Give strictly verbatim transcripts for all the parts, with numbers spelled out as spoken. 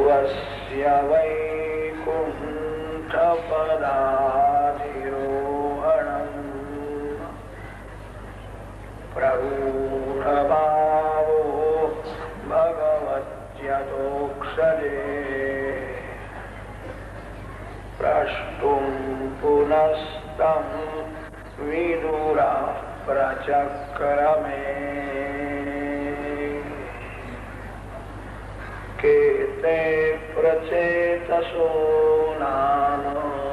स्वस्य वैकुण्ठपदाधिरोहणम् प्रगूढभावो भगवत्यतोक्षजे प्रष्टुं पुनस्तं विदुरः प्रचक्रमे केते प्रचेतसो नाम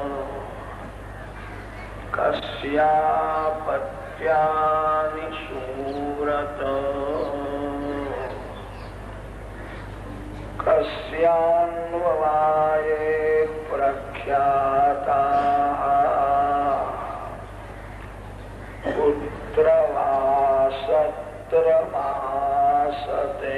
कस्यापत्यानि सूरत कस्यान्ववाये प्रख्याताः पुत्रवासत्रमासते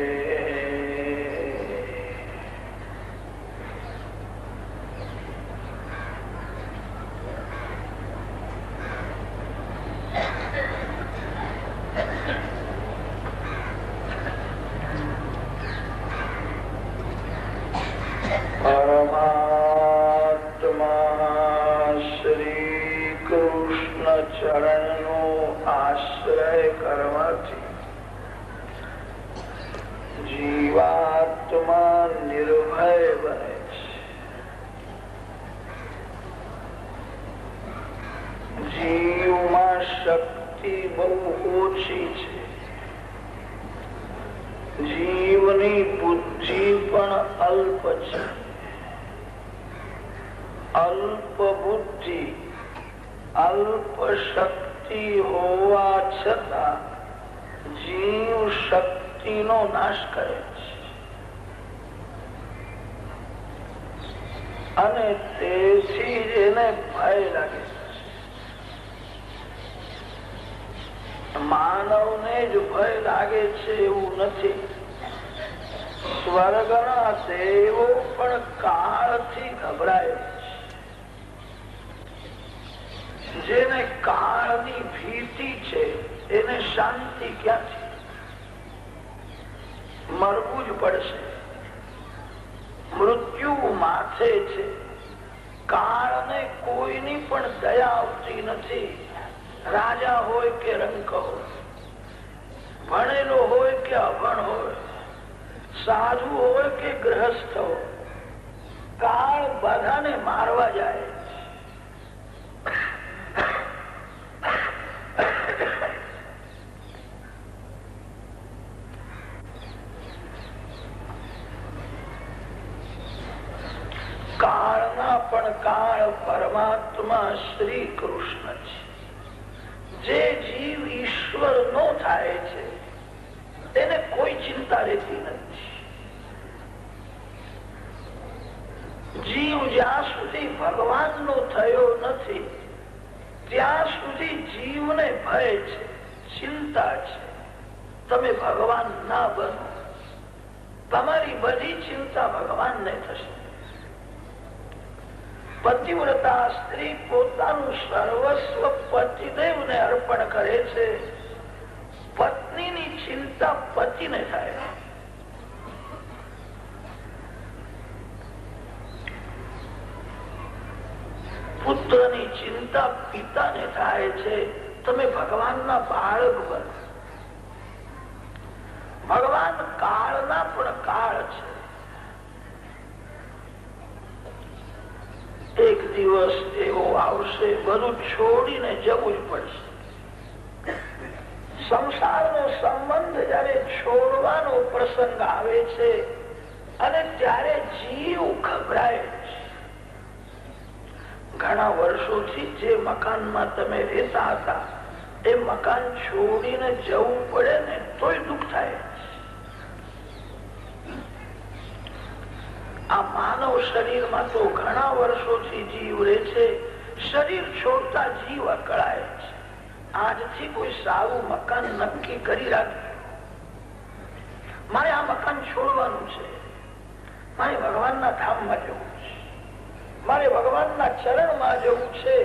ચરણનો આશ્રય કરવાથી જીવાત્મા નિર્ભય બને છે. જીવમાં શક્તિ બહુ ઓછી છે. જીવની બુદ્ધિ પણ અલ્પ છે. અલ્પ બુદ્ધિ અલ્પ શક્તિ હોવા છતાં જીવ શક્તિનો નાશ કરે છે અને તેથી જ એને ભય લાગે છે. માનવને જ ભય લાગે છે એવું નથી. સ્વર્ગના દેવો પણ કાળથી ગભરાય છે. જેને કાળની ભીતિ છે એને શાંતિ ક્યાંથી? મરવું જ પડશે. મૃત્યુ માથે છે. કાળને કોઈની પણ દયા આવતી નથી. રાજા હોય કે રંક હોય, ભણેલો હોય કે અભણ હોય, સાધુ હોય કે ગ્રહસ્થ હોય, કાળ બધાને મારવા જાય. કાળના પણ કાળ પરમાત્મા શ્રી કૃષ્ણ છે. જે જીવ ઈશ્વર નો થાય છે તેને કોઈ ચિંતા રહેતી નથી. જીવ જ્યાં સુધી ભગવાન નો થયો નથી ત્યાં સુધી જીવને ભય છે, ચિંતા છે. તમે ભગવાન ના બનો, તમારી બધી ચિંતા ભગવાનને થશે. પતિવ્રતા સ્ત્રી પોતાનું સર્વસ્વ પતિદેવને અર્પણ કરે છે. પત્નીની ચિંતા પતિને થાય. પુત્રની ચિંતા પિતાને થાય છે. તમે ભગવાનના બાળક બનો. ભગવાન કાળના પણ કાળ છે. એક દિવસ એવો આવશે બધું છોડીને જવું જ પડશે. સંસારનો સંબંધ જયારે છોડવાનો પ્રસંગ આવે છે અને ત્યારે જીવ ગભરાય છે. ઘણા વર્ષોથી જે મકાનમાં તમે રહેતા હતા એ મકાન છોડીને જવું પડે ને તોય દુઃખ થાય. આ માનવ શરીરમાં તો ઘણા વર્ષોથી જીવ રહે છે. શરીર છોડતા જીવ અકળાય છે. આજથી કોઈ સારું મકાન નક્કી કરી રાખ્યું, મારે આ મકાન છોડવાનું છે, મારે ભગવાનના ધામમાં જવું છે, મારે ભગવાનના ચરણમાં જવું છે.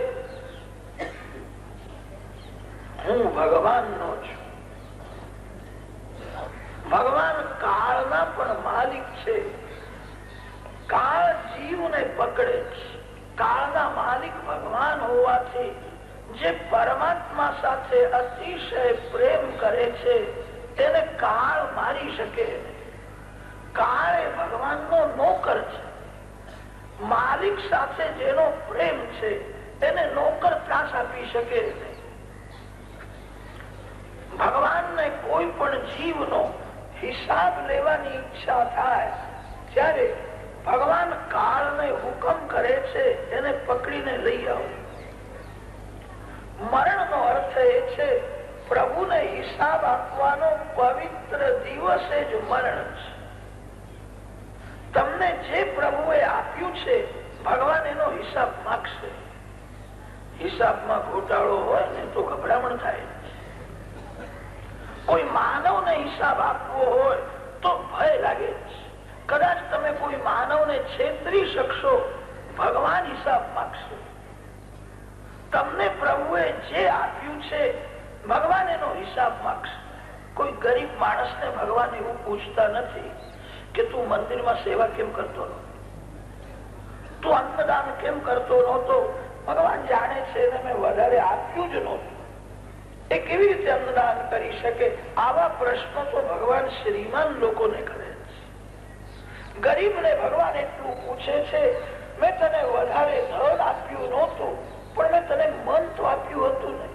હું ભગવાનનો છું. ભગવાન કાળના પણ માલિક છે. પકડે છે. કાળના માલિક ભગવાન હોવાથી જે પરમાત્મા સાથે અતિશય પ્રેમ કરે છે તેને કાળ મારી શકે નહીં. કાળ એ ભગવાનનો નોકર છે. માલિક સાથે જેનો પ્રેમ છે એને નોકર ત્રાસ આપી શકે નહીં. ભગવાનને કોઈ પણ જીવનો હિસાબ લેવાની ઈચ્છા થાય ત્યારે ભગવાન કાળને હુકમ કરે છે એને પકડીને લઈ આવો. મરણનો અર્થ એ છે પ્રભુને હિસાબ આપવાનો પવિત્ર દિવસે જ મરણ છે. તમને જે પ્રભુએ આપ્યું છે ભગવાન એનો હિસાબ માંગશે. હિસાબમાં ઘોટાળો હોય ને તો ગભરામણ થાય. કોઈ માનવને હિસાબ આપવો હોય તો ભય લાગે છે. કદાચ તમે કોઈ માનવને છેતરી શકશો, ભગવાન હિસાબ માંગશે. તમને પ્રભુએ જે આપ્યું છે ભગવાન એનો હિસાબ માંગશે. કોઈ ગરીબ માણસને ભગવાન એવું પૂછતા નથી કે તું મંદિરમાં સેવા કેમ કરતો નહોતો, તું અન્નદાન કેમ કરતો નહોતો. ભગવાન જાણે છે ને મેં વધારે આપ્યું જ નહોતું, એ કેવી રીતે અન્નદાન કરી શકે? આવા પ્રશ્નો તો ભગવાન શ્રીમાન લોકોને કરે છે. ગરીબને ભગવાન એટલું પૂછે છે મેં તને વધારે ધન આપ્યું નહોતું પણ મેં તને મન તો આપ્યું હતું નહીં.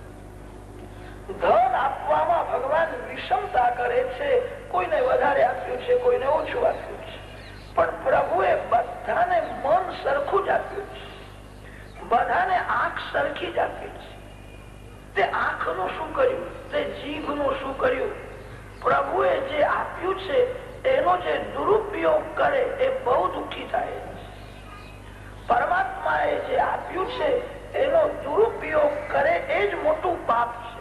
ધન આપવામાં ભગવાન વિષમતા કરે છે. કોઈને વધારે આપ્યું છે, કોઈને ઓછું આપ્યું છે, પણ પ્રભુએ બધાને મન સરખું જ આપ્યું છે. બધાને આંખ સરખી જ આપી છે. તે આંખનું શું કર્યું, તે જીભનું શું કર્યું? પ્રભુએ જે આપ્યું છે એનો જે દુરુપયોગ કરે એ બહુ દુઃખી થાય. પરમાત્માએ જે આપ્યું છે એનો દુરુપયોગ કરે એ જ મોટું પાપ છે.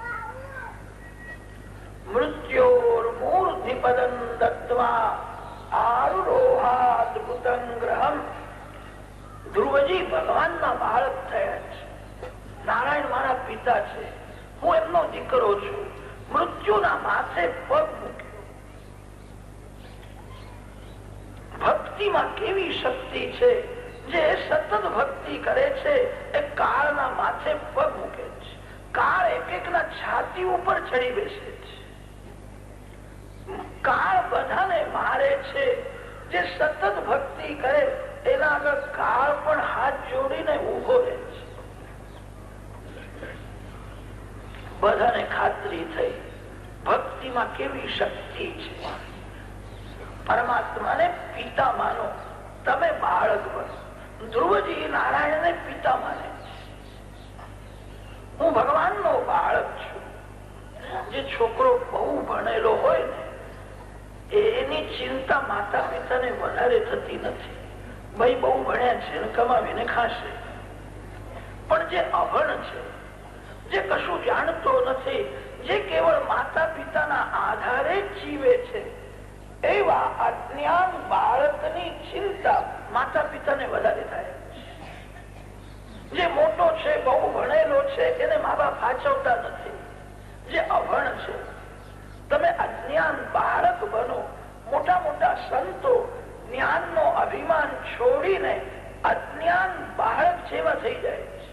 મૃત્યોર્મૂર્ધિપદં દત્ત્વા આરુરોહાદભુતં ગ્રહમ. ધ્રુવજી ભગવાનના બાળક થયા છે. નારાયણ મારા પિતા છે, હું એમનો દીકરો છું. મૃત્યુના માથે પગ મૂક્યો. ભક્તિમાં કેવી શક્તિ છે! જે સતત ભક્તિ કરે છે એ કાળના માથે પગ મૂકે છે. કાળ એક એક ના છાતી ઉપર ચડી બેસે છે. કાળ બધાને મારે છે. જે સતત ભક્તિ કરે એના આગળ કાળ પણ હાથ જોડીને ઉભો રહે છે. બધાને ખાતરી થઈ ભક્તિમાં કેવી શક્તિ છે. પરમાત્માને પિતા માનો, તમે બાળક બનો. ધ્રુવજી નારાયણને પિતા માને છે. હું ભગવાનનો બાળક છું. જે છોકરો બહુ ભણેલો હોય ને એની ચિંતા માતા પિતાને વધારે થતી નથી. ભાઈ બહુ ભણ્યા છે ને કમાવીને ખાશે. પણ જે અભણ છે, જે કશું જાણતો નથી, જે કેવળ માતા પિતાના આધારે જ જીવે છે, એવા અજ્ઞાન બાળકની ચિંતા માતા પિતાને વધારે થાય. જે મોટો છે, બહુ ભણેલો છે, એને મા બાપ સાચવતા નથી. જે અભણ છે, તમે અજ્ઞાન બાળક બનો. મોટા મોટા સંતો જ્ઞાનનો અભિમાન છોડીને અજ્ઞાન બાળક જેવા થઈ જાય છે.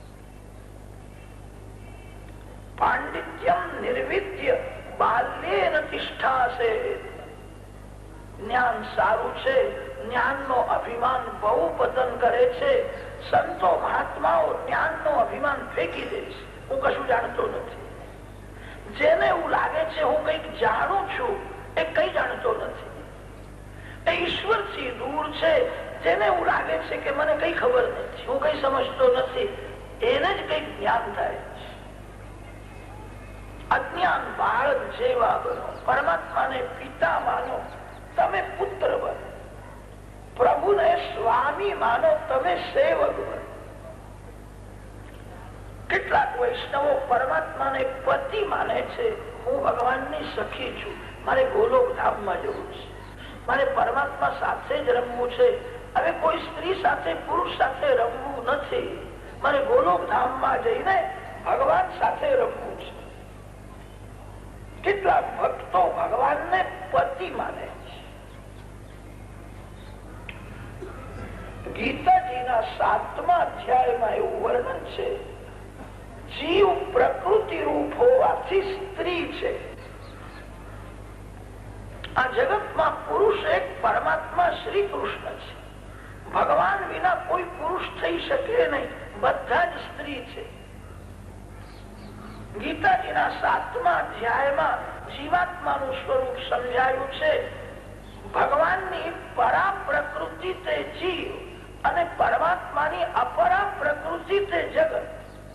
પાંડિત્યમ નિર્વિદ્ય બાલ્યેન તિષ્ઠાસે. જ્ઞાન સારું છે, જ્ઞાનનો અભિમાન બહુ પતન કરે છે. સંતો મહાત્માઓ જ્ઞાનનો અભિમાન ફેંકી દે છે. હું કશું જાણતો નથી. જેને એવું લાગે છે હું કઈક જાણું છું, એ કઈ જાણતો નથી. એ ઈશ્વરથી દૂર છે. જેને એવું લાગે છે કે મને કઈ ખબર નથી, હું કઈ સમજતો નથી, એને જ કઈક જ્ઞાન થાય છે. અજ્ઞાન બાળક જેવા બનો. પરમાત્માને પિતા માનો, તમે પુત્ર બનો. પ્રભુને સ્વામી માનો, તમે સેવક બનો. કેટલાક વૈષ્ણવો પરમાત્માને પતિ માને છે. હું ભગવાનની સખી છું, મારે ગોલોક ધામમાં જવું છે, મારે પરમાત્મા સાથે જ રમવું છે. હવે કોઈ સ્ત્રી સાથે પુરુષ સાથે રમવું નથી, મારે ગોલોક ધામમાં જઈને ભગવાન સાથે રમવું છે. કેટલાક ભક્તો ભગવાનને પતિ માને છે. ગીતાજીના સાતમા અધ્યાયમાં એવું વર્ણન છે, જીવ પ્રકૃતિ રૂપ હોવાથી સ્ત્રી છે. આ જગતમાં પુરુષ એક પરમાત્મા શ્રી કૃષ્ણ છે. ભગવાન વિના કોઈ પુરુષ થઈ શકે નહીં, બધા જ સ્ત્રી છે. ગીતાજીના સાતમા અધ્યાયમાં જીવાત્માનું સ્વરૂપ સમજાયું છે. ભગવાનની પરા પ્રકૃતિ તે જીવ અને પરમાત્માની અપરા પ્રકૃતિ તે જગત.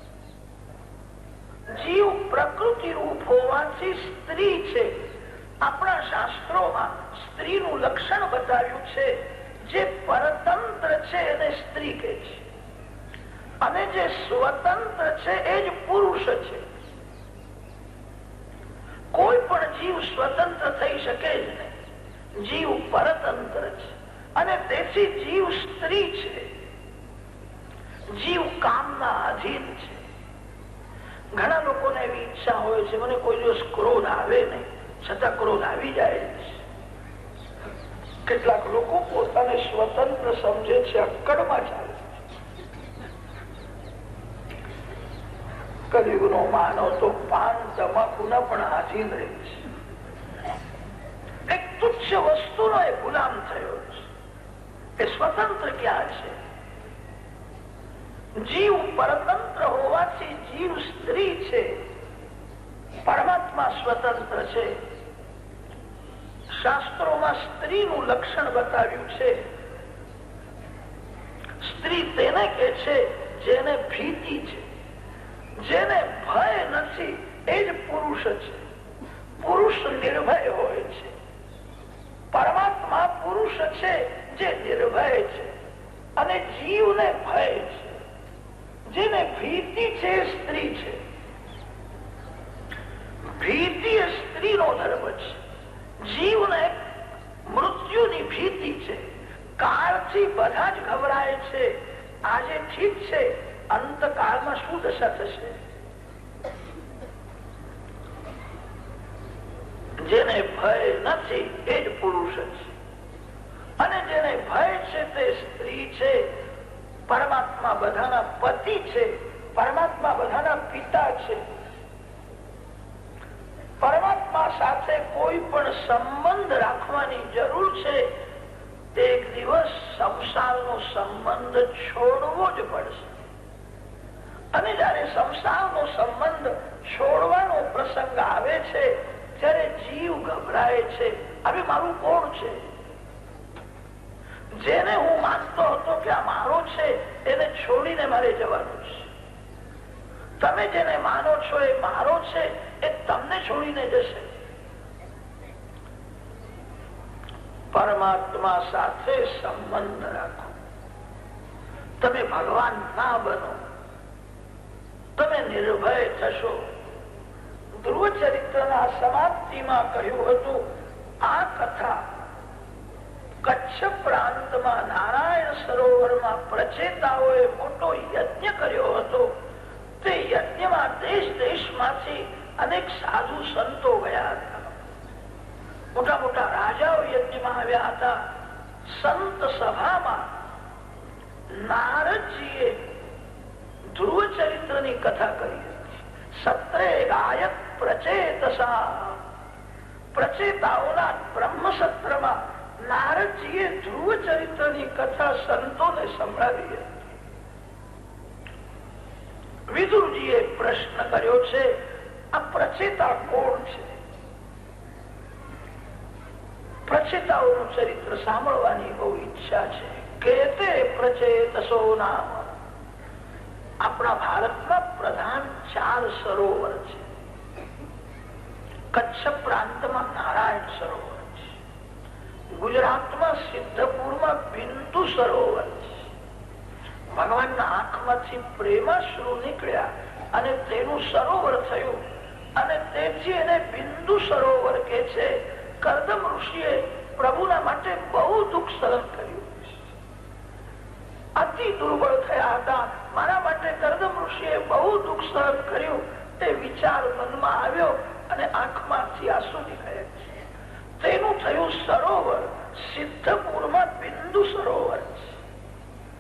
જીવ પ્રકૃતિ રૂપ હોવાથી સ્ત્રી છે. આપણા શાસ્ત્રોમાં સ્ત્રીનું લક્ષણ બતાવ્યું છે. જે પરતંત્ર છે એને સ્ત્રી કહે છે, અને જે સ્વતંત્ર છે એ જ પુરુષ છે. કોઈ પણ જીવ સ્વતંત્ર થઈ શકે જ નહીં. જીવ પરતંત્ર છે અને તેથી જીવ સ્ત્રી છે. જીવ કામના આધીન છે. ઘણા લોકોને એવી ઈચ્છા હોય છે, મને કોઈ દિવસ ક્રોધ આવે નહીં, છતાં ક્રોધ આવી જાય છે. કેટલાક લોકો પોતાને સ્વતંત્ર સમજે છે, અક્કડમાં ચાલે. કલિયુગનો માનવ તો પાન તમાકુના પણ આધીન રહે છે. એક તુચ્છ વસ્તુનો એ ગુલામ થયો છે. એ સ્વતંત્ર ક્યાં છે? જીવ પરતંત્ર હોવાથી જીવ સ્ત્રી છે, પરમાત્મા સ્વતંત્ર છે. શાસ્ત્રોમાં સ્ત્રીનું લક્ષણ બતાવ્યું છે. સ્ત્રી તેને કે છે જેને ભીતિ છે, જેને ભય નથી, એ જ પુરુષ છે. પુરુષ નિર્ભય હોય છે. પરમાત્મા પુરુષ છે જે નિર્ભય છે, અને જીવને ભય છે. જેને ભીતિ છે એ સ્ત્રી છે. ભીતિ એ સ્ત્રીનો ધર્મ છે. જીવને મૃત્યુની ભીતિ છે. કાળથી બધા જ ગભરાય છે. આજે ઠીક છે, અંતકાળમાં શું દશા થશે? જેને ભય નથી એ જ પુરુષ છે, અને જેને ભય છે તે સ્ત્રી છે. પરમાત્મા બધાના પતિ છે. પરમાત્મા બધાના પિતા છે. પરમાત્મા સાથે કોઈ પણ સંબંધ રાખવાની જરૂર છે. એક દિવસ સંસારનો સંબંધ છોડવો જ પડશે. અને જયારે સંસારનો સંબંધ છોડવાનો પ્રસંગ આવે છે ત્યારે જીવ ગભરાય છે. હવે મારું કોણ છે? જેને હું માનતો હતો કે આ મારો છે, એને છોડીને મારે જવાનું છે. તમે જેને માનો છો એ મારો છે, એ તમને છોડીને જશે. પરમાત્મા સાથે સંબંધ રાખો. તમે ભગવાન ના બનો, તમે નિર્ભય થશો. ધ્રુવ ચરિત્રના સમાપ્તિમાં કહ્યું હતું, આ કથા કચ્છ પ્રાંતમાં નારાયણ સરોવરમાં પ્રચેતાઓએ મોટો યજ્ઞ કર્યો હતો. તે યજ્ઞમાં દેશ દેશમાંથી અનેક સાધુ સંતો ગયા હતા. મોટા મોટા રાજાઓ યજ્ઞમાં આવ્યા હતા. સંત સભામાં નારદજીએ ધ્રુવ ચરિત્રની કથા કરી હતી. સત્રે ગાયક પ્રચેતસા. પ્રચેતાઓના બ્રહ્મ સત્રમાં નારદજીએ ધ્રુવ ચરિત્રની કથા સંતોને સંભળાવી હતી. વિદુરજીએ પ્રશ્ન કર્યો છે, આ પ્રચેતા કોણ છે? પ્રચેતાઓનું ચરિત્ર સાંભળવાની બહુ ઈચ્છા છે. કેતે પ્રચેતસો નામ. આપણા ભારતમાં પ્રધાન ચાર સરોવર છે. કચ્છ પ્રાંતમાં નારાયણ સરોવર છે. ગુજરાતમાં સિદ્ધપુરમાં બિંદુ સરોવર છે. ભગવાનના આંખમાંથી પ્રેમાશ્રુ નીકળ્યા અને તેનું સરોવર થયું, અને તેથી એને બિંદુ સરોવર કે છે. કર્દમ ઋષિએ પ્રભુના માટે બહુ દુઃખ સહન કર્યું. અતિ દુર્બળ થયા હતા. મારા માટે કર્દમ ઋષિએ બહુ દુઃખ સહન કર્યું. તે વિચાર મનમાં આવ્યો અને આંખમાંથી આંસુ નીકળ્યા. તેનું થયું સરોવર. સિદ્ધપુરમાં બિંદુ સરોવર છે.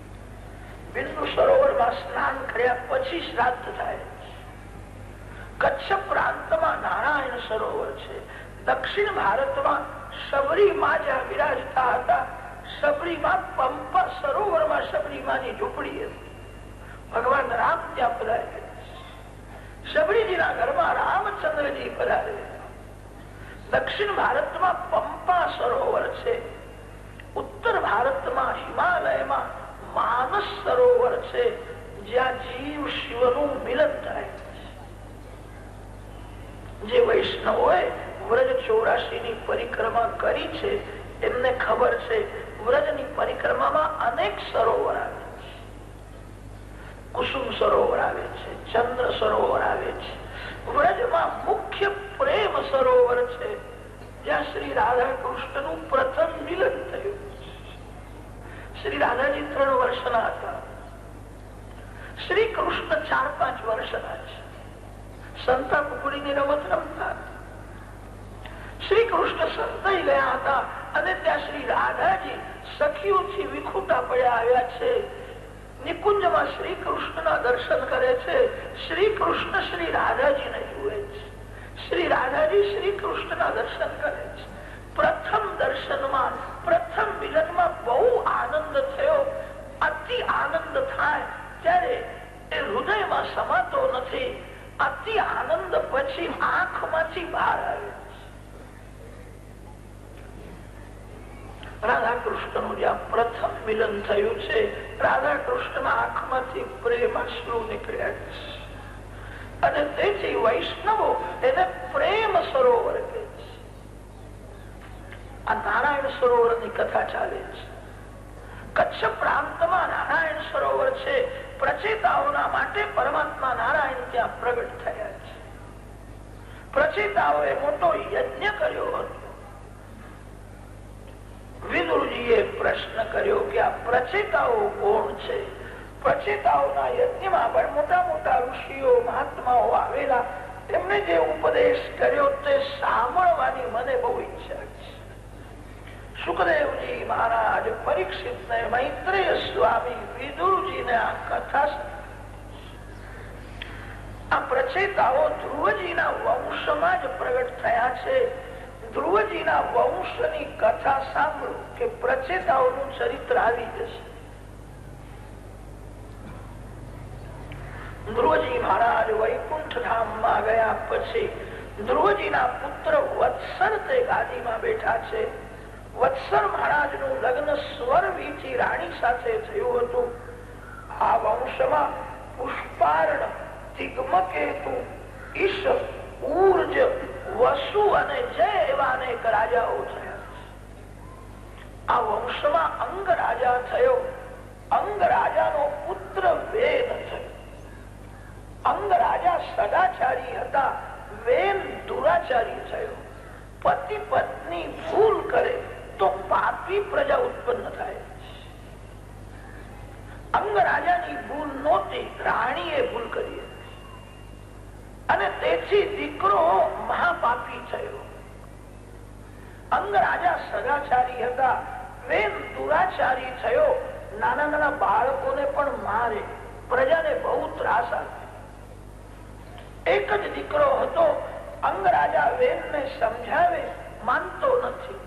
પછી શ્રાદ્ધ થાય. કચ્છ પ્રાંતમાં નારાયણ સરોવર છે. દક્ષિણ ભારતમાં શબરીમાં જ્યાં વિરાજતા હતા, શબરીમાં પંપા સરોવરમાં શબરીમાની ઝૂંપડી હતી. ભગવાન રામ ત્યાં પધારે. શબરીજીના ઘરમાં રામચંદ્રજી પધારે. દક્ષિણ ભારતમાં પંપા સરોવર છે. ઉત્તર ભારતમાં હિમાલયમાં માનસ સરોવર છે, જ્યાં જીવ શિવનું મિલન થાય. જે વૈષ્ણવોએ વ્રજ ચોરાશી ની પરિક્રમા કરી છે એમને ખબર છે વ્રજની પરિક્રમામાં અનેક સરોવર આવે છે. કુસુમ સરોવર આવે છે, ચંદ્ર સરોવર આવે છે. વ્રજમાં મુખ્ય પ્રેમ સરોવર છે, જ્યાં શ્રી રાધા કૃષ્ણનું પ્રથમ મિલન થયું. શ્રી રાધાજી ત્રણ વર્ષના હતા, શ્રી કૃષ્ણ ચાર પાંચ વર્ષના છે. સંતા કુકડીની રમત રમતા. શ્રી કૃષ્ણ સંતાઈ ગયા હતા અને ત્યાં શ્રી રાધાજી સખીઓથી વિખૂટા પડ્યા આવ્યા છે. નિકુંજમાં શ્રી કૃષ્ણના દર્શન કરે છે. શ્રી કૃષ્ણ શ્રી રાધાજીને જુએ છે. શ્રી રાધાજી શ્રી કૃષ્ણના દર્શન કરે છે. પ્રથમ દર્શનમાં, પ્રથમ મિલનમાં બહુ આનંદ થયો. અતિ આનંદ થાય ત્યારે એ હૃદયમાં સમાતો નથી. અતિ આનંદ પછી આંખમાંથી બહાર આવે. રાધા કૃષ્ણનું જ્યાં પ્રથમ મિલન થયું છે, રાધા કૃષ્ણના આંખમાંથી પ્રેમાશ્રુ નીકળ્યા છે. અને તેથી વૈષ્ણવો એને પ્રેમ સરોવર કહે છે. આ નારાયણ સરોવરની કથા ચાલે છે. કચ્છ પ્રાંતમાં નારાયણ સરોવર છે. પ્રચેતાઓના માટે પરમાત્મા નારાયણ ત્યાં પ્રગટ થયા છે. પ્રચેતાઓએ મોટો યજ્ઞ કર્યો હતો. વિદુરજીએ પ્રશ્ન કર્યો કે આ પ્રચેતાઓ કોણ છે? પ્રચેતાઓના યજ્ઞમાં પણ મોટા મોટા ઋષિઓ મહાત્માઓ આવેલા. એમને જે ઉપદેશ કર્યો તે સાંભળવાની મને બહુ ઈચ્છા છે. સુખદેવજી મહારાજ પરીક્ષિત ને મૈત્રેય સ્વામી વિદુરજી ને આ કથા, આ પ્રચેતાઓ ધ્રુવજીના વંશમાં જ પ્રગટ થયા છે. ધ્રુવજીના વંશની કથા સાંભળો કે પ્રચેતાઓનું ચરિત્ર આવી જશે. ધ્રુવજી મહારાજ વૈકુંઠ ધામમાં ગયા પછી ધ્રુવજીના પુત્ર વત્સર તે ગાદીમાં બેઠા છે. વત્સર મહારાજ નું લગ્ન સ્વરવીથી રાણી સાથે થયું હતું. આ વંશમાં પુષ્પાર્ણ, દિગ્મકેતુ, ઈશ, ઉર્જ, વસુ અને જય એવા અનેક રાજાઓ થયા. આ વંશમાં અંગ રાજા થયો. અંગ રાજાનો પુત્ર વેન થયો. અંગ રાજા સદાચારી હતા, વેન દુરાચારી થયો. પતિ પત્ની ભૂલ કરે તો પાપી પ્રજા ઉત્પન્ન થાય. અંગ રાજાની ભૂલ નહોતી, રાણીએ ભૂલ કરી અને તેથી દીકરો મહાપાપી થયો. અંગ રાજા સદાચારી હતા, વેન દુરાચારી થયો. નાના નાના બાળકોને પણ મારે, પ્રજાને બહુ ત્રાસ આપે. એક જ દીકરો હતો. અંગ રાજા વેન ને સમજાવે, માનતો નથી.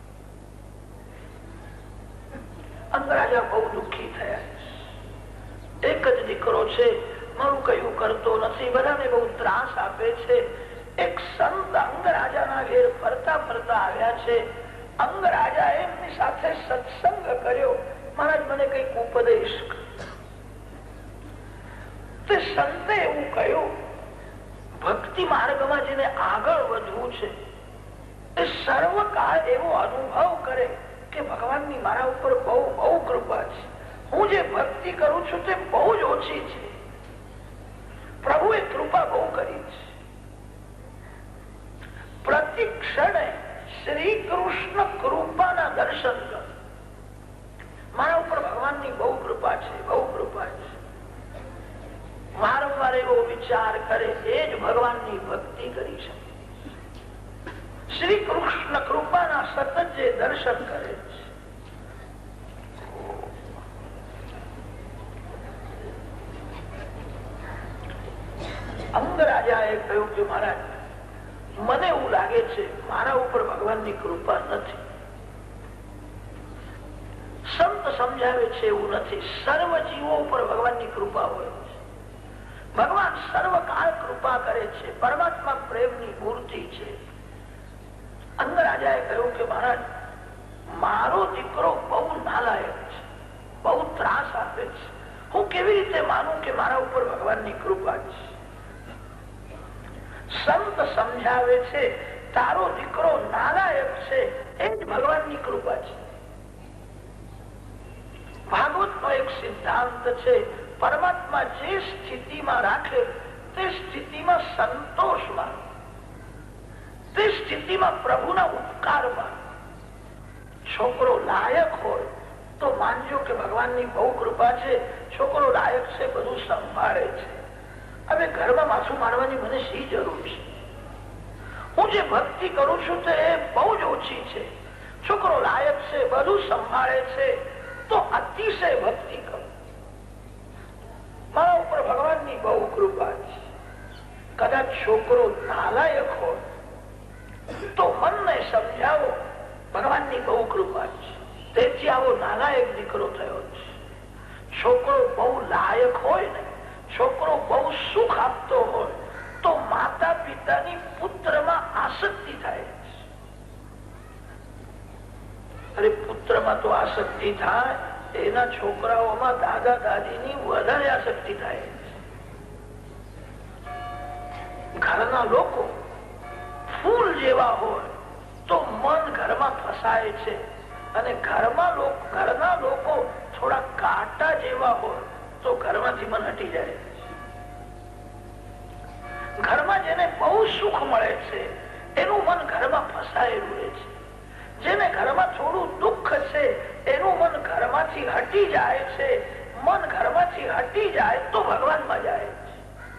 અંગ રાજા બહુ દુઃખી થયા. એક જ દીકરો છે, મારું કયું કરતો નથી, બધાને બહુ ત્રાસ આપે છે. એક સંત અંગ રાજાના ઘેર ફરતા ફરતા આવ્યા છે. અંગ રાજા એમની સાથે સત્સંગ કર્યો. મહારાજ મને કઈક ઉપદેશ. તે સંતે એવું કહ્યું, ભક્તિ માર્ગમાં જેને આગળ વધવું છે એ સર્વકાળ એવો અનુભવ કરે કે ભગવાનની મારા ઉપર બહુ બહુ કૃપા છે. હું જે ભક્તિ કરું છું તે બહુ જ ઓછી છે. પ્રભુએ કૃપા બહુ કરી છે. પ્રતિ ક્ષણે શ્રી કૃષ્ણ કૃપાના દર્શન કર. મારા ઉપર ભગવાનની બહુ કૃપા છે, બહુ કૃપા છે. વારંવાર એવો વિચાર કરે એ જ ભગવાનની ભક્તિ કરી શકે. શ્રી કૃષ્ણ કૃપાના સતત જે દર્શન કરે છે. રાજાએ કહ્યું કે મહારાજ, મને એવું લાગે છે મારા ઉપર ભગવાનની કૃપા નથી. સંત સમજાવે છે એવું નથી, સર્વ જીવો ઉપર ભગવાનની કૃપા હોય છે. ભગવાન સર્વકાળ કૃપા કરે છે. પરમાત્મા પ્રેમની મૂર્તિ છે. અંગ રાજાએ કહ્યું કે મહારાજ, મારો દીકરો બહુ નાલાયક છે, બહુ ત્રાસ આપે છે. હું કેવી રીતે માનું કે મારા ઉપર ભગવાનની કૃપા છે? સંત સમજાવે છે તારો દીકરો નાલાયક છે એ જ ભગવાનની કૃપા છે. ભાગવત નો એક સિદ્ધાંત છે, પરમાત્મા જે સ્થિતિમાં રાખે તે સ્થિતિમાં સંતોષમાં, તે સ્થિતિમાં પ્રભુના ઉપકારમાં. છોકરો લાયક હોય તો માનજો કે ભગવાનની બહુ કૃપા છે. છોકરો લાયક છે, બધું સંભાળે છે. હવે ઘરમાં માથું મારવાની મને શી જરૂર છે? હું જે ભક્તિ કરું છું તે બહુ જ ઓછી છે. છોકરો લાયક છે, બધું સંભાળે છે, તો અતિશય ભક્તિ કરું. મારા ઉપર ભગવાનની બહુ કૃપા છે. કદાચ છોકરો નાલાયક હોય તો મનને સમજાવો ભગવાનની બહુ કૃપા છે, તેથી આવો નાલાયક દીકરો થયો છે. છોકરો બહુ લાયક હોય ને, છોકરો બહુ સુખ આપતો હોય તો માતા પિતાની પુત્રમાં આસક્તિ થાય છે. અરે પુત્રમાં તો આસક્તિ થાય, એના છોકરાઓમાં દાદા દાદીની વધારે આસક્તિ થાય છે. ઘરના લોકો ફૂલ જેવા હોય તો મન ઘરમાં ફસાય છે, અને ઘરમાં ઘરના લોકો થોડા કાંટા જેવા હોય તો ઘરમાંથી મન હટી જાય. ઘરમાં જેને બહુ સુખ મળે છે એનું મન ઘરમાં ફસાયેલું રહે છે. જેને ઘરમાં થોડું દુઃખ છે એનું મન ઘરમાંથી હટી જાય છે. મન ઘરમાંથી હટી જાય તો ભગવાનમાં જાય છે.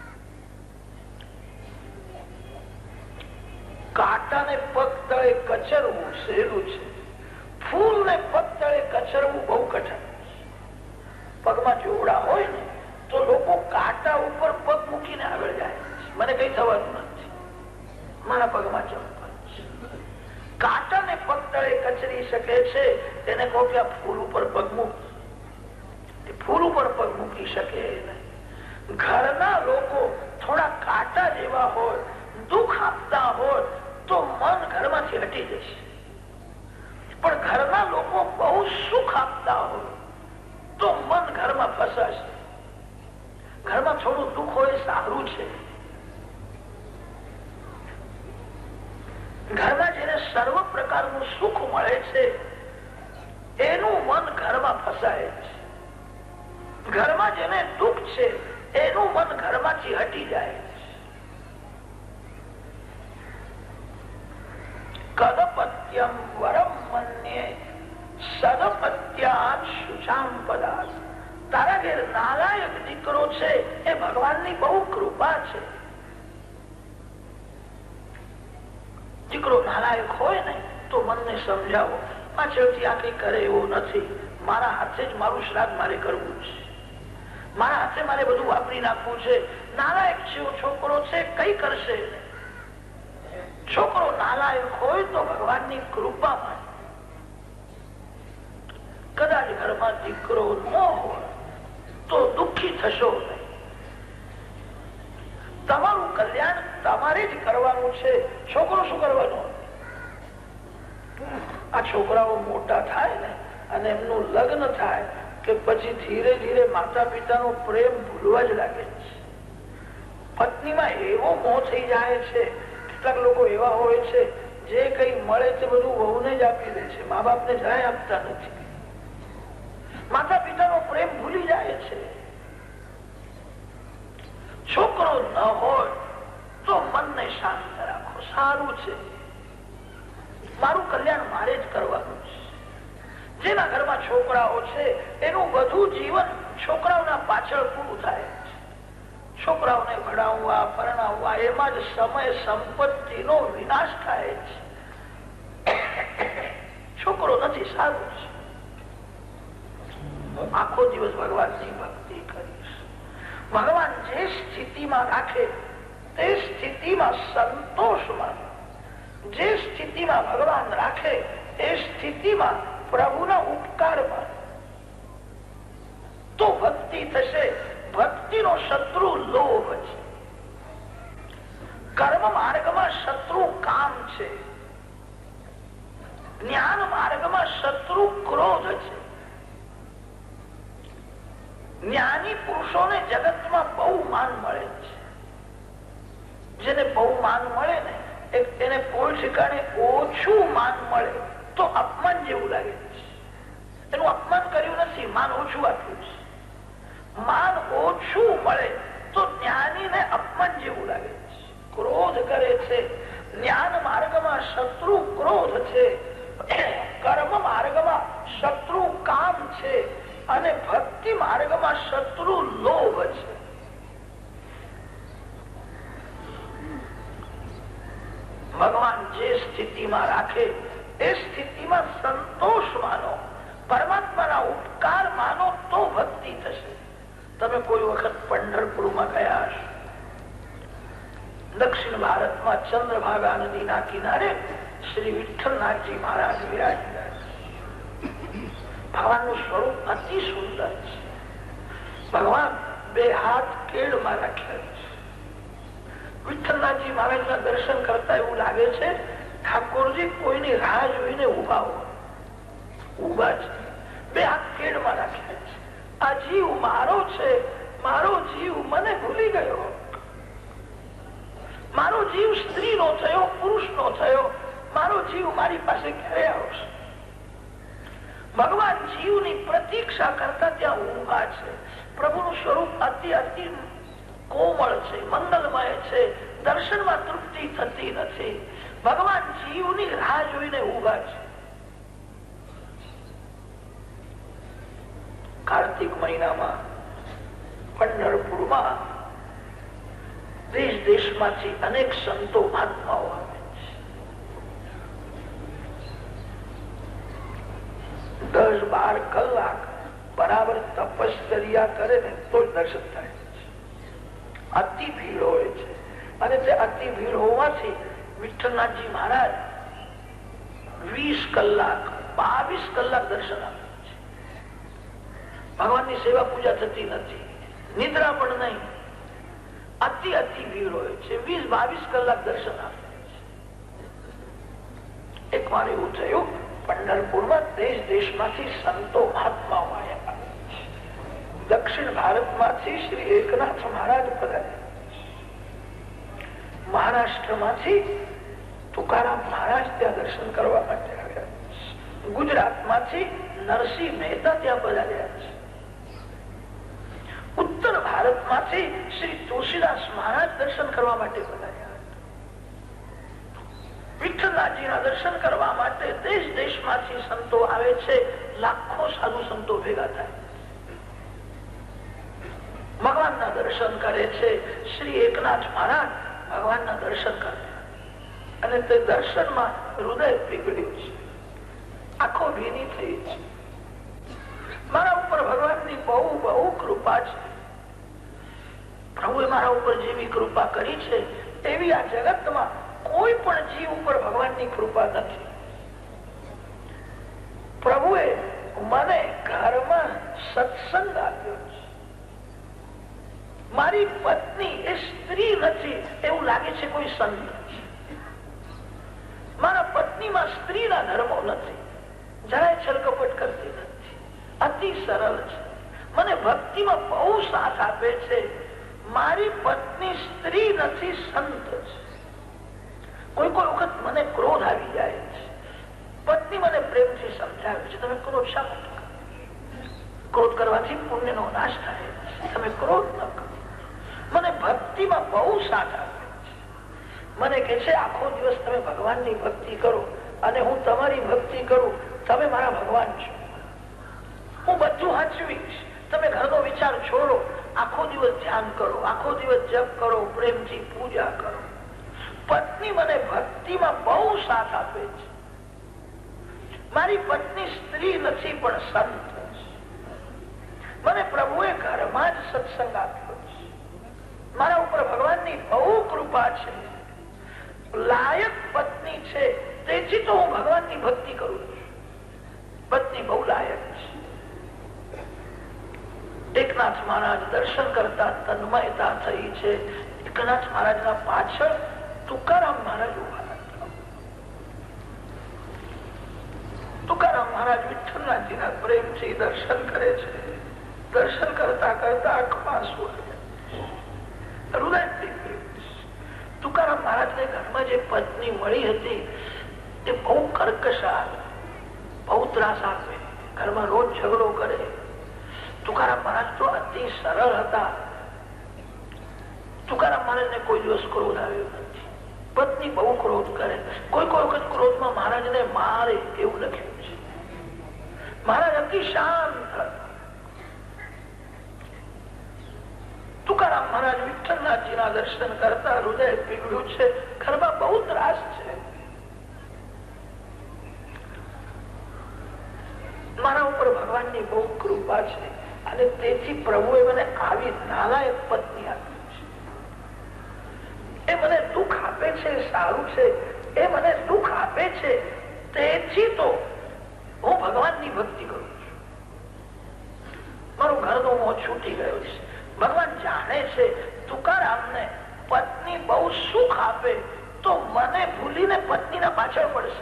કાંટાને પગ તળે કચરવું સહેલું છે, ફૂલને પગ તળે કચરવું બહુ કઠણ છે. પગમાં જોડા હોય ને તો લોકો કાંટા ઉપર પગ મૂકીને આગળ જાય છે. મને કઈ થવાનું નથી, મારા પગમાં ચંપલ છે. કાંટાને પગ તળે કચરી શકે છે, તેને કહો કે આ ફૂલ ઉપર પગ મૂક, ફૂલ ઉપર પગ મૂકી શકે નહીં. ઘરના લોકો થોડા કાંટા જેવા હોય, દુઃખ આપતા હોય તો મન ઘરમાંથી હટી જશે. પણ ઘરના લોકો બહુ સુખ આપતા હોય તો મન ઘરમાં ફસાશે. ઘરમાં થોડું દુઃખ હોય સારું છે. ઘરમાં જેને સર્વ પ્રકારનું સુખ મળે છે એનું મન ઘરમાં ફસાય છે. ઘરમાં જેને દુઃખ છે એનું મન ઘરમાંથી હટી જાય છે. કદપત્યમ વરમ મન્યે સદપત્યાત શુચામ પદાર્થ. તારા ઘેર નાલાયક દીકરો છે એ ભગવાનની બહુ કૃપા છે. દીકરો નાલાયક હોય ને તો મનને સમજાવો, પાછળથી આ કઈ કરે એવો નથી. મારા હાથે જ મારું શ્રાદ્ધ મારે કરવું છે, મારા હાથે મારે બધું વાપરી નાખવું છે. નાલાયક છે છોકરો છે, કઈ કરશે. છોકરો નાલાયક હોય તો ભગવાનની કૃપામાં. કદાચ ઘરમાં દીકરો ન હોય તો દુઃખી થશો નહીં. તમારું કલ્યાણ તમારે જ કરવાનું છે. છોકરો શું કરવાનું? આ છોકરાઓ મોટા થાય ને અને એમનું લગ્ન થાય કે પછી ધીરે ધીરે માતા પિતાનો પ્રેમ ભૂલવા જ લાગે છે. પત્નીમાં એવો મોહ થઈ જાય છે. કેટલાક લોકો એવા હોય છે જે કઈ મળે તે બધું વહુને જ આપી દે છે, મા બાપને જરાય આપતા નથી. માતા પિતાનો પ્રેમ ભૂલી જાય છે. છોકરો ન હોય તો મનને શાંત રાખો, સારું છે, મારું કલ્યાણ મારે જ કરવાનું છે. જેના ઘરમાં છોકરાઓ છે એનું બધું જીવન છોકરાઓના પાછળ પૂરું થાય છે. છોકરાઓને ભણાવવા પરણાવવા એમાં જ સમય સંપત્તિનો વિનાશ થાય છે. છોકરો નથી, સારું છે, આખો દિવસ ભગવાનની ભક્તિ કરીશ. ભગવાન જે સ્થિતિમાં રાખે તે સ્થિતિમાં સંતોષ માનો. જે સ્થિતિમાં ભગવાન રાખે એ સ્થિતિમાં પ્રભુના ઉપકાર માનો તો ભક્તિ થશે. ભક્તિનો શત્રુ લોભ છે. કર્મ માર્ગમાં શત્રુ કામ છે. જ્ઞાન માર્ગમાં શત્રુ ક્રોધ છે. જ્ઞાની પુરુષોને જગતમાં બહુ માન મળે છે. જેને બહુ માન મળે ને એને કોઈ ઠેકાણે ઓછું માન મળે તો અપમાન જેવું લાગે છે. એનું અપમાન કર્યું નથી, માન ઓછું આપ્યું છે. માન ઓછું મળે તો જ્ઞાનીને અપમાન જેવું લાગે છે. ક્રોધ કરે છે. જ્ઞાન માર્ગમાં શત્રુ ક્રોધ છે. કર્મ માર્ગમાં શત્રુ કામ છે અને ભક્તિ માર્ગમાં શત્રુ લોભ છે. ભગવાન જે સ્થિતિમાં રાખે એ સ્થિતિમાં સંતોષ માનો, પરમાત્માના ઉપકાર માનો તો ભક્તિ થશે. તમે કોઈ વખત પંઢરપુરમાં ગયા હશો. દક્ષિણ ભારતમાં ચંદ્રભાગા નદીના કિનારે શ્રી વિઠ્ઠલનાથજી મહારાજ વિરાજેલા છે. ભગવાનનું સ્વરૂપ અતિ સુંદર છે. ભગવાન બે હાથ કેળમાં રાખ્યા છે. વિઠ્ઠલનાથજી મહારાજના દર્શન કરતા એવું લાગે છે ઠાકોરજી કોઈની રાહ જોઈને ઉભા હોય. ઉભા છે, બે હાથ કેળમાં રાખ્યા છે. આ જીવ મારો છે, મારો જીવ મને ભૂલી ગયો. મારો જીવ સ્ત્રી નો થયો, પુરુષ નો થયો. મારો જીવ મારી પાસે ક્યારે આવશે? ભગવાન જીવની પ્રતીક્ષા કરતા ત્યાં ઊભા છે. પ્રભુનું સ્વરૂપ અતિ અતિ કોમળ છે, મંગલમય છે. દર્શનમાં તૃપ્તિ થતી નથી. ભગવાન જીવની રાહ જોઈને ઊભા છે. કાર્તિક મહિનામાં પંઢરપુરમાં દેશ દેશમાંથી અનેક સંતો મહાત્માઓ આવે છે. દસ બાર કલાક બરાબર તપશ્ચર્યા કરે ને તો દર્શન થાય છે. અતિ ભીડ હોય છે અને તે અતિ ભીડ હોવાથી વિઠ્ઠલનાથજી મહારાજ વીસ કલાક બાવીસ કલાક દર્શન આપે છે. ભગવાનની સેવા પૂજા થતી નથી, નિદ્રા પણ નહીં. અતિ અતિ ભીડ હોય છે. વીસ બાવીસ કલાક દર્શન આપે છે. એક વાર એવું થયું પંઢરપુરમાં દેશ દેશમાંથી સંતો મહાત્માઓ આવ્યા. દક્ષિણ ભારતમાંથી શ્રી એકનાથ મહારાજ પધાર્યા. મહારાષ્ટ્રમાંથી તુકારામ મહારાજ ત્યાં દર્શન કરવા માટે આવ્યા. ગુજરાતમાંથી નરસિંહ મહેતા ત્યાં પધાર્યા છે. ઉત્તર ભારતમાંથી શ્રી તુલસીદાસ મહારાજ દર્શન કરવા માટે પધાર્યા. વિઠ્ઠલનાથજીના દર્શન કરવા માટે દેશ દેશમાંથી સંતો આવે છે. લાખો સાધુ સંતો ભેગા થાય, ભગવાનના દર્શન કરે છે. શ્રી એકનાથ મહારાજ ભગવાનના દર્શન કરતા અને તે દર્શનમાં હૃદય પીગળ્યું છે, આંખો ભીની થઈ છે. મારા ઉપર ભગવાનની બહુ બહુ કૃપા છે. પ્રભુએ મારા ઉપર જેવી કૃપા કરી છે એવી આ જગતમાં કોઈ પણ જીવ ઉપર ભગવાનની કૃપા નથી. પ્રભુએ મને ઘરમાં સત્સંગ આપ્યો છે. મારી પત્ની એ સ્ત્રી નથી એવું લાગે છે કોઈ સંત છે. મારા પત્નીમાં સ્ત્રીના ધર્મો નથી, જરાય છલકપટ કરતી નથી, અતિ સરળ છે. મને ભક્તિમાં બહુ સાથ આપે છે. મારી પત્ની સ્ત્રી નથી, સંત છે. કોઈ કોઈ વખત મને ક્રોધ આવી જાય છે. પત્ની મને પ્રેમથી સમજાવે છે, તમે ક્રોધ શા માટે કરો? ક્રોધ કરવાથી પુણ્યનો નાશ થાય છે, તમે ક્રોધ ન કરો. મને ભક્તિમાં બહુ સાથ આપે છે. મને કહે છે આખો દિવસ તમે ભગવાનની ભક્તિ કરો અને હું તમારી ભક્તિ કરું. તમે મારા ભગવાન છો. હું બધું હાચવીશ. તમે ઘરનો વિચાર છોડો, આખો દિવસ ધ્યાન કરો, આખો દિવસ જપ કરો, પ્રેમથી પૂજા કરો. પત્ની મને ભક્તિમાં બહુ સાથ આપે છે. મારી પત્ની સ્ત્રી નથી પણ સંત છે. મને પ્રભુએ ઘરમાં જ સત્સંગ આપ્યો છે. મારા ઉપર ભગવાનની બહુ કૃપા છે, લાયક પત્ની છે, તેથી તો હું ભગવાનની ભક્તિ કરું છું. પત્ની બહુ લાયક છે. એકનાથ મહારાજ દર્શન કરતા તન્મયતા થઈ છે. એકનાથ મહારાજના પાછળ તુકારામ મહારાજ ઉભા હતા. તુકારામ મહારાજ વિઠ્ઠલનાથજીના પ્રેમથી દર્શન કરે છે. દર્શન કરતા કરતા આંખમાં આંસુ હૃદય. તુકારામ મહારાજને ઘરમાં જે પત્ની મળી હતી તે બહુ કર્કશા, બહુ ત્રાસ આપે, ઘરમાં રોજ ઝઘડો કરે. તુકારામ મહારાજ તો અતિ સરળ હતા. તુકારામ મહારાજને કોઈ દિવસ ક્રોધ આવ્યો નથી. પત્ની બહુ ક્રોધ કરે, કોઈ કોઈ વખત ક્રોધમાં મહારાજને મારે એવું લખ્યું છે. મહારાજ અતિ શાંત હતા. તુકારામ મહારાજ વિઠ્ઠલનાથજીના દર્શન કરતા હૃદય પીગળ્યું છે, ઘરમાં બહુ ત્રાસ છે. મારા ઉપર ભગવાનની બહુ કૃપા છે અને તેથી પ્રભુએ મને આવી નાલાયક પત્ની આપી છે. એ મને દુઃખ આપે છે, સારું છે. એ મને દુઃખ આપે છે, તેથી તો હું ભગવાનની ભક્તિ કરું છું. મારું ઘરનો મોહ છૂટી ગયો છે. ભગવાન જાણે છે તુકારામને પત્ની બહુ સુખ આપે તો મને ભૂલીને પત્નીના પાછળ પડશે.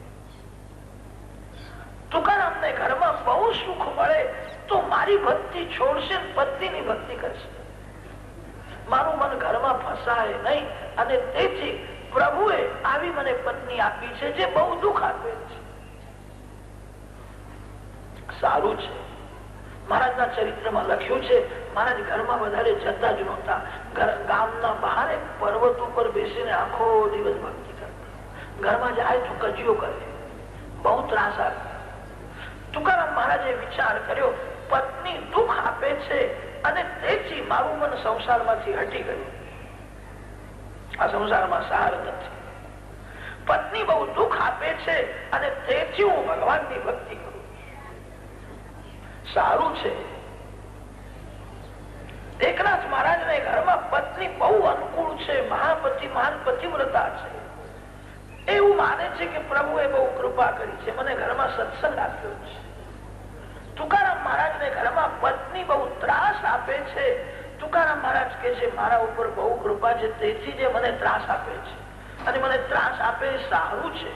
તુકારામને ઘરમાં બહુ સુખ મળે તો મારી ભક્તિ છોડશે, પત્નીની ભક્તિ કરશે. મારું મન ઘરમાં ફસાય નહીં અને તેથી પ્રભુએ આવી મને પત્ની આપી છે જે બહુ દુઃખ આપે છે. સારું છે. મહારાજના ચરિત્રમાં લખ્યું છે મહારાજ ઘરમાં વધારે જતા જ નહોતા. ગામના બહાર એક પર્વત ઉપર બેસીને આખો દિવસ ભક્તિ કરતા. ઘરમાં જાય તો કજીઓ કરે, બહુ ત્રાસ આપે. તુકારામ મહારાજે વિચાર કર્યો પત્ની દુઃખ આપે છે અને તેથી મારું મન સંસારમાંથી હટી ગયું. આ સંસારમાં સાર નથી. પત્ની બહુ દુઃખ આપે છે અને તેથી હું ભગવાનની ભક્તિ કરું. સારું છે. એકનાથ મહારાજને ઘરમાં પત્ની બહુ અનુકૂળ છે, મહાપતિ મહાન પતિવ્રતા છે. એવું માને છે કે પ્રભુએ બહુ કૃપા કરી છે, મને ઘરમાં સત્સંગ આપ્યો છે. તુકારામ મહારાજને ઘરમાં પત્ની બહુ ત્રાસ આપે છે. તુકારામ મહારાજ કે છે મારા ઉપર બહુ કૃપા છે, તેથી જે મને ત્રાસ આપે છે અને મને ત્રાસ આપે સારું છે.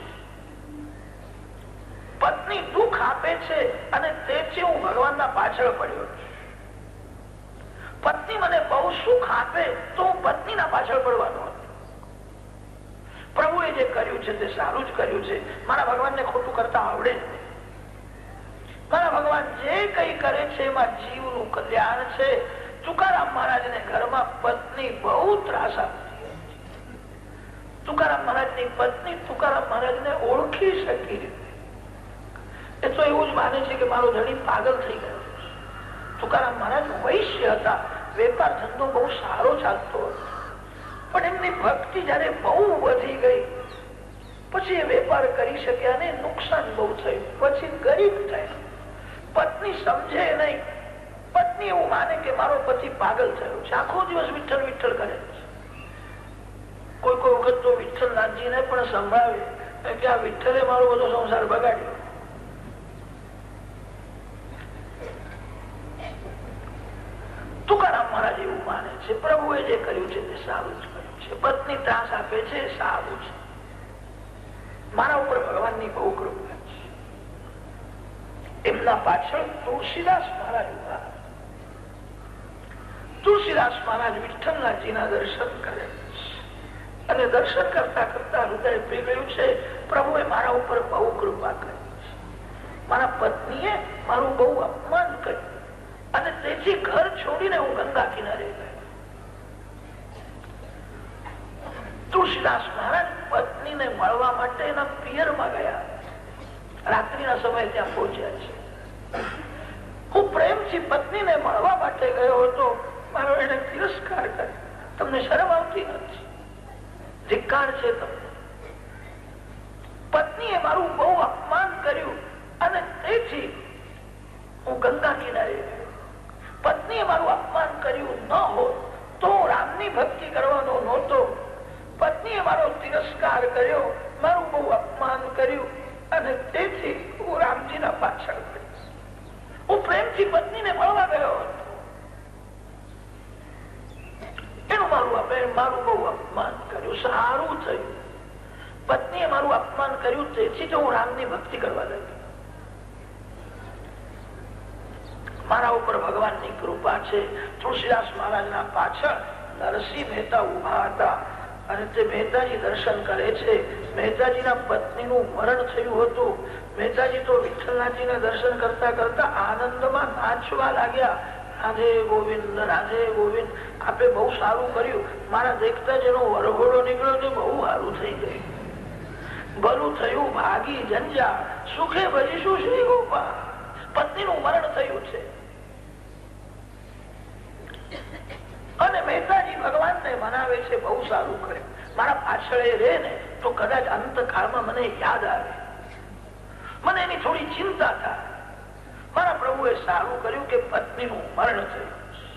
પત્ની દુઃખ આપે છે અને તેથી હું ભગવાનના પાછળ પડ્યો છું. પત્ની મને બહુ સુખ આપે તો હું પત્નીના પાછળ પડવાનો હતો. પ્રભુએ જે કર્યું છે તે સારું જ કર્યું છે. મારા ભગવાનને ખોટું કરતા આવડે જ નહીં. મારા ભગવાન જે કઈ કરે છે એમાં જીવનું કલ્યાણ છે. તુકારામ મહારાજને ઘરમાં પત્ની બહુ ત્રાસ આપતી. તુકારામ મહારાજની પત્ની તુકારામ મહારાજને ઓળખી શકી. એ તો એવું જ માને છે કે મારો ધણી પાગલ થઈ ગયો. તુકારામ મહારાજ વૈશ્ય હતા, વેપાર ધંધો બહુ સારો ચાલતો હતો, પણ એમની ભક્તિ જયારે બહુ વધી ગઈ પછી એ વેપાર કરી શક્યા ને નુકસાન બહુ થયું. પછી ગરીબ થયા. પત્ની સમજે નહીં. પત્ની એવું માને કે મારો પતિ પાગલ થયો છે, આખો દિવસ વિઠ્ઠલ વિઠ્ઠલ કરે છે. કોઈ કોઈ વખત તો વિઠ્ઠલનાથજીને પણ સંભળાવે કે આ વિઠ્ઠલે મારો બધો સંસાર બગાડ્યો. તુકારામ મહારાજ એવું માને છે પ્રભુએ જે કર્યું છે તે સારું જ કર્યું છે. પત્ની ત્રાસ આપે છે સારું છે. મારા ઉપર ભગવાનની બહુ કૃપા છે. એમના પાછળ તુલસીદાસ મહારાજ ઉભા. તુલસીદાસ મહારાજ વિઠ્ઠલનાથજીના દર્શન કરે અને દર્શન કરતા કરતા હૃદય પીગળ્યું છે. પ્રભુએ મારા ઉપર બહુ કૃપા કરી છે. મારા પત્નીએ મારું બહુ અપમાન કર્યું અને તેથી ઘર છોડીને હું ગંગા કિનારે ગયો. તુલસીદાસ મહારાજ પત્નીને મળવા માટે એના પિયરમાં ગયા. રાત્રિના સમયે ત્યાં પહોંચ્યા છે. હું પ્રેમથી પત્નીને મળવા માટે ગયો હતો, મારો એને તિરસ્કાર કર્યો. તમને શરમ આવતી નથી? ધિક્કાર છે તમને. પત્નીએ મારું બહુ અપમાન કર્યું અને તેથી હું ગંગા કિનારે ગયો. પત્નીએ મારું અપમાન કર્યું ન હોત તો રામની રામની ભક્તિ કરવાનો નહોતો. પત્નીએ મારો તિરસ્કાર કર્યો, મારું બહુ અપમાન કર્યું, અને તેથી હું રામજીના પાછળ પડીશ. હું પ્રેમથી પત્નીને મળવા ગયો હતો. એનું મારું મારું બહુ અપમાન કર્યું. સારું થયું પત્નીએ મારું અપમાન કર્યું, તેથી તો હું રામની ભક્તિ કરવા લાગી. મારા ઉપર ભગવાનની કૃપા છે. તુલસીદાસ મહારાજના પાછળ નરસિંહ મહેતા ઉભા હતા અને તે મહેતાજી દર્શન કરે છે. મહેતાજીના પત્નીનું મરણ થયું હતું. મહેતાજી તો વિઠ્ઠલનાથજીના દર્શન કરતા કરતા આનંદમાં નાચવા લાગ્યા. રાધે ગોવિંદ, રાધે ગોવિંદ, આપે બહુ સારું કર્યું. મારા દેખતા જેનો વરઘોડો નીકળ્યો તે બહુ સારું થઈ ગયું. ભલું થયું ભાગી જંજા, સુખે ભજીશું શ્રી ગોપાલ. પત્નીનું મરણ થયું છે અને મહેતાજી ભગવાનને મનાવે છે, બહુ સારું કર્યું. મારા પાછળ રહે ને તો કદાચ અંતકાળમાં મને યાદ આવે, મને એની થોડી ચિંતા થાય. મારા પ્રભુએ સારું કર્યું કે પત્નીનું મરણ થયું.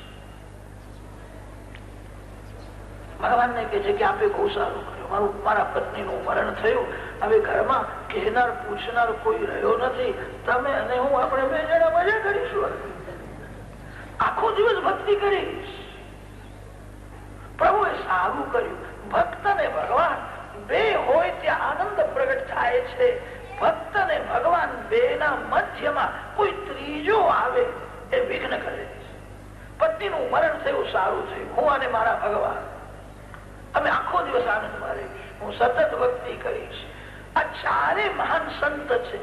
ભગવાનને કહે છે કે આપે બહુ સારું કર્યું, મારું મારા પત્નીનું મરણ થયું. હવે ઘરમાં કહેનાર પૂછનાર કોઈ રહ્યો નથી. તમે અને હું આપણે બે જણા મજા કરીશું. આખો દિવસ ભક્તિ કરીશ. પ્રભુએ સારું કર્યું. ભક્ત ને ભગવાન બે હોય ત્યાં આનંદ પ્રગટ થાય છે. ભક્ત ને ભગવાન બે ના મધ્યમાં કોઈ ત્રીજો આવે એ વિઘ્ન કરે છે. પત્નીનું મરણ થયું, સારું થયું. હું અને મારા ભગવાન અમે આખો દિવસ આનંદમાં રહીશ. હું સતત ભક્તિ કરીશ. આ ચારે મહાન સંત છે.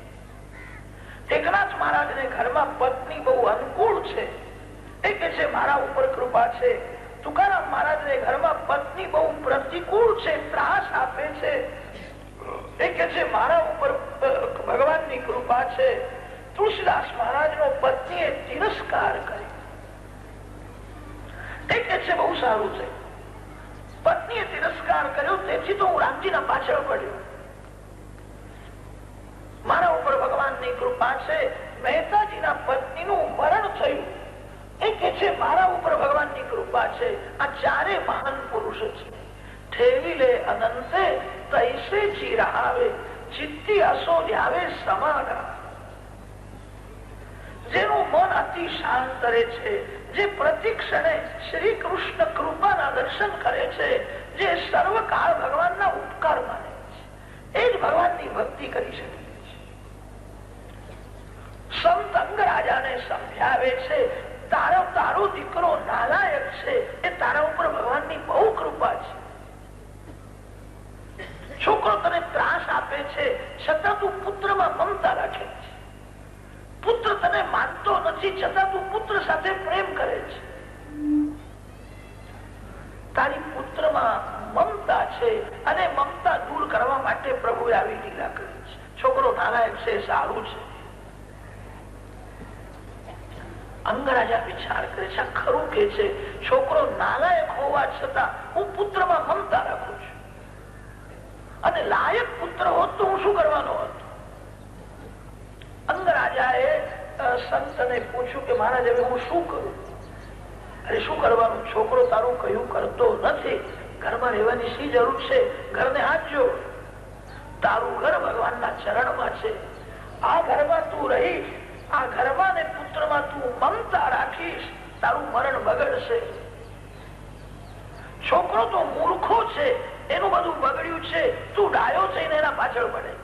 એકનાથ મહારાજને ઘરમાં પત્ની બહુ અનુકૂળ છે. એ કે છે મારા ઉપર કૃપા છે. તુકારામ મહારાજને ઘરમાં પત્ની બહુ પ્રતિકૂળ છે, ત્રાસ આપે છે. એ કે છે મારા ઉપર ભગવાનની કૃપા છે. તુલસીદાસ મહારાજનો પત્નીએ તિરસ્કાર કર્યો. એ કે છે બહુ સારું છે. પત્નીએ તિરસ્કાર કર્યો, તેથી તો હું રામજીના પાછળ પડ્યો. મારા ઉપર ભગવાનની કૃપા છે. મહેતાજીના પત્નીનું મરણ થયું. એ કે છે મારા ઉપર ભગવાનની કૃપા છે. આ ચારે મહાન પુરુષ છે. ઠેવી લે અનંતે તૈસે ચિરાવે, ચિત્તી અસોધ્યાવે સમાગા. જેનું મન અતિ શાંત રહે છે, જે પ્રતિક્ષણે શ્રી કૃષ્ણ કૃપાના દર્શન કરે છે, જે સર્વકાળ ભગવાનના ઉપકાર માને છે, એ જ ભગવાનની ભક્તિ કરી શકે છે. સંત અંગરાજાને સમજાવે છે તારો તારો દીકરો નાલાયક છે, એ તારા ઉપર ભગવાનની બહુ કૃપા છે. છોકરો તને ત્રાસ આપે છે, છતાં તું પુત્રમાં મમતા રાખે છે. પુત્ર તને માનતો નથી, છતાં તું પુત્ર સાથે પ્રેમ કરે છે. તારી પુત્રમાં મમતા છે અને મમતા દૂર કરવા માટે પ્રભુએ આવી લીલા કરી છે. છોકરો નાલાયક છે, સારું છે. અંગરાજા વિચાર કરે છે, ખરું કે છે છોકરો નાલાયક હોવા છતાં હું પુત્રમાં મમતા રાખું છું, અને લાયક પુત્ર હોત તો હું શું કરવાનો હતો? અંગરાજાએ સંતને પૂછ્યું કે મહારાજ હવે હું શું કરું? અરે શું કરવાનું? છોકરો તારું કયું કરતો નથી. ઘરમાં રહેવાની શી જરૂર છે? ઘરને હાથ જોડ. તારું ઘર ભગવાનના ચરણમાં છે. આ ઘરમાં તું રહીશ, આ ઘરમાં ને પુત્રમાં તું મમતા રાખીશ, તારું મરણ બગડશે. છોકરો તો મૂર્ખો છે, એનું બધું બગડ્યું છે, તું ડાયો થઈને એના પાછળ પડે.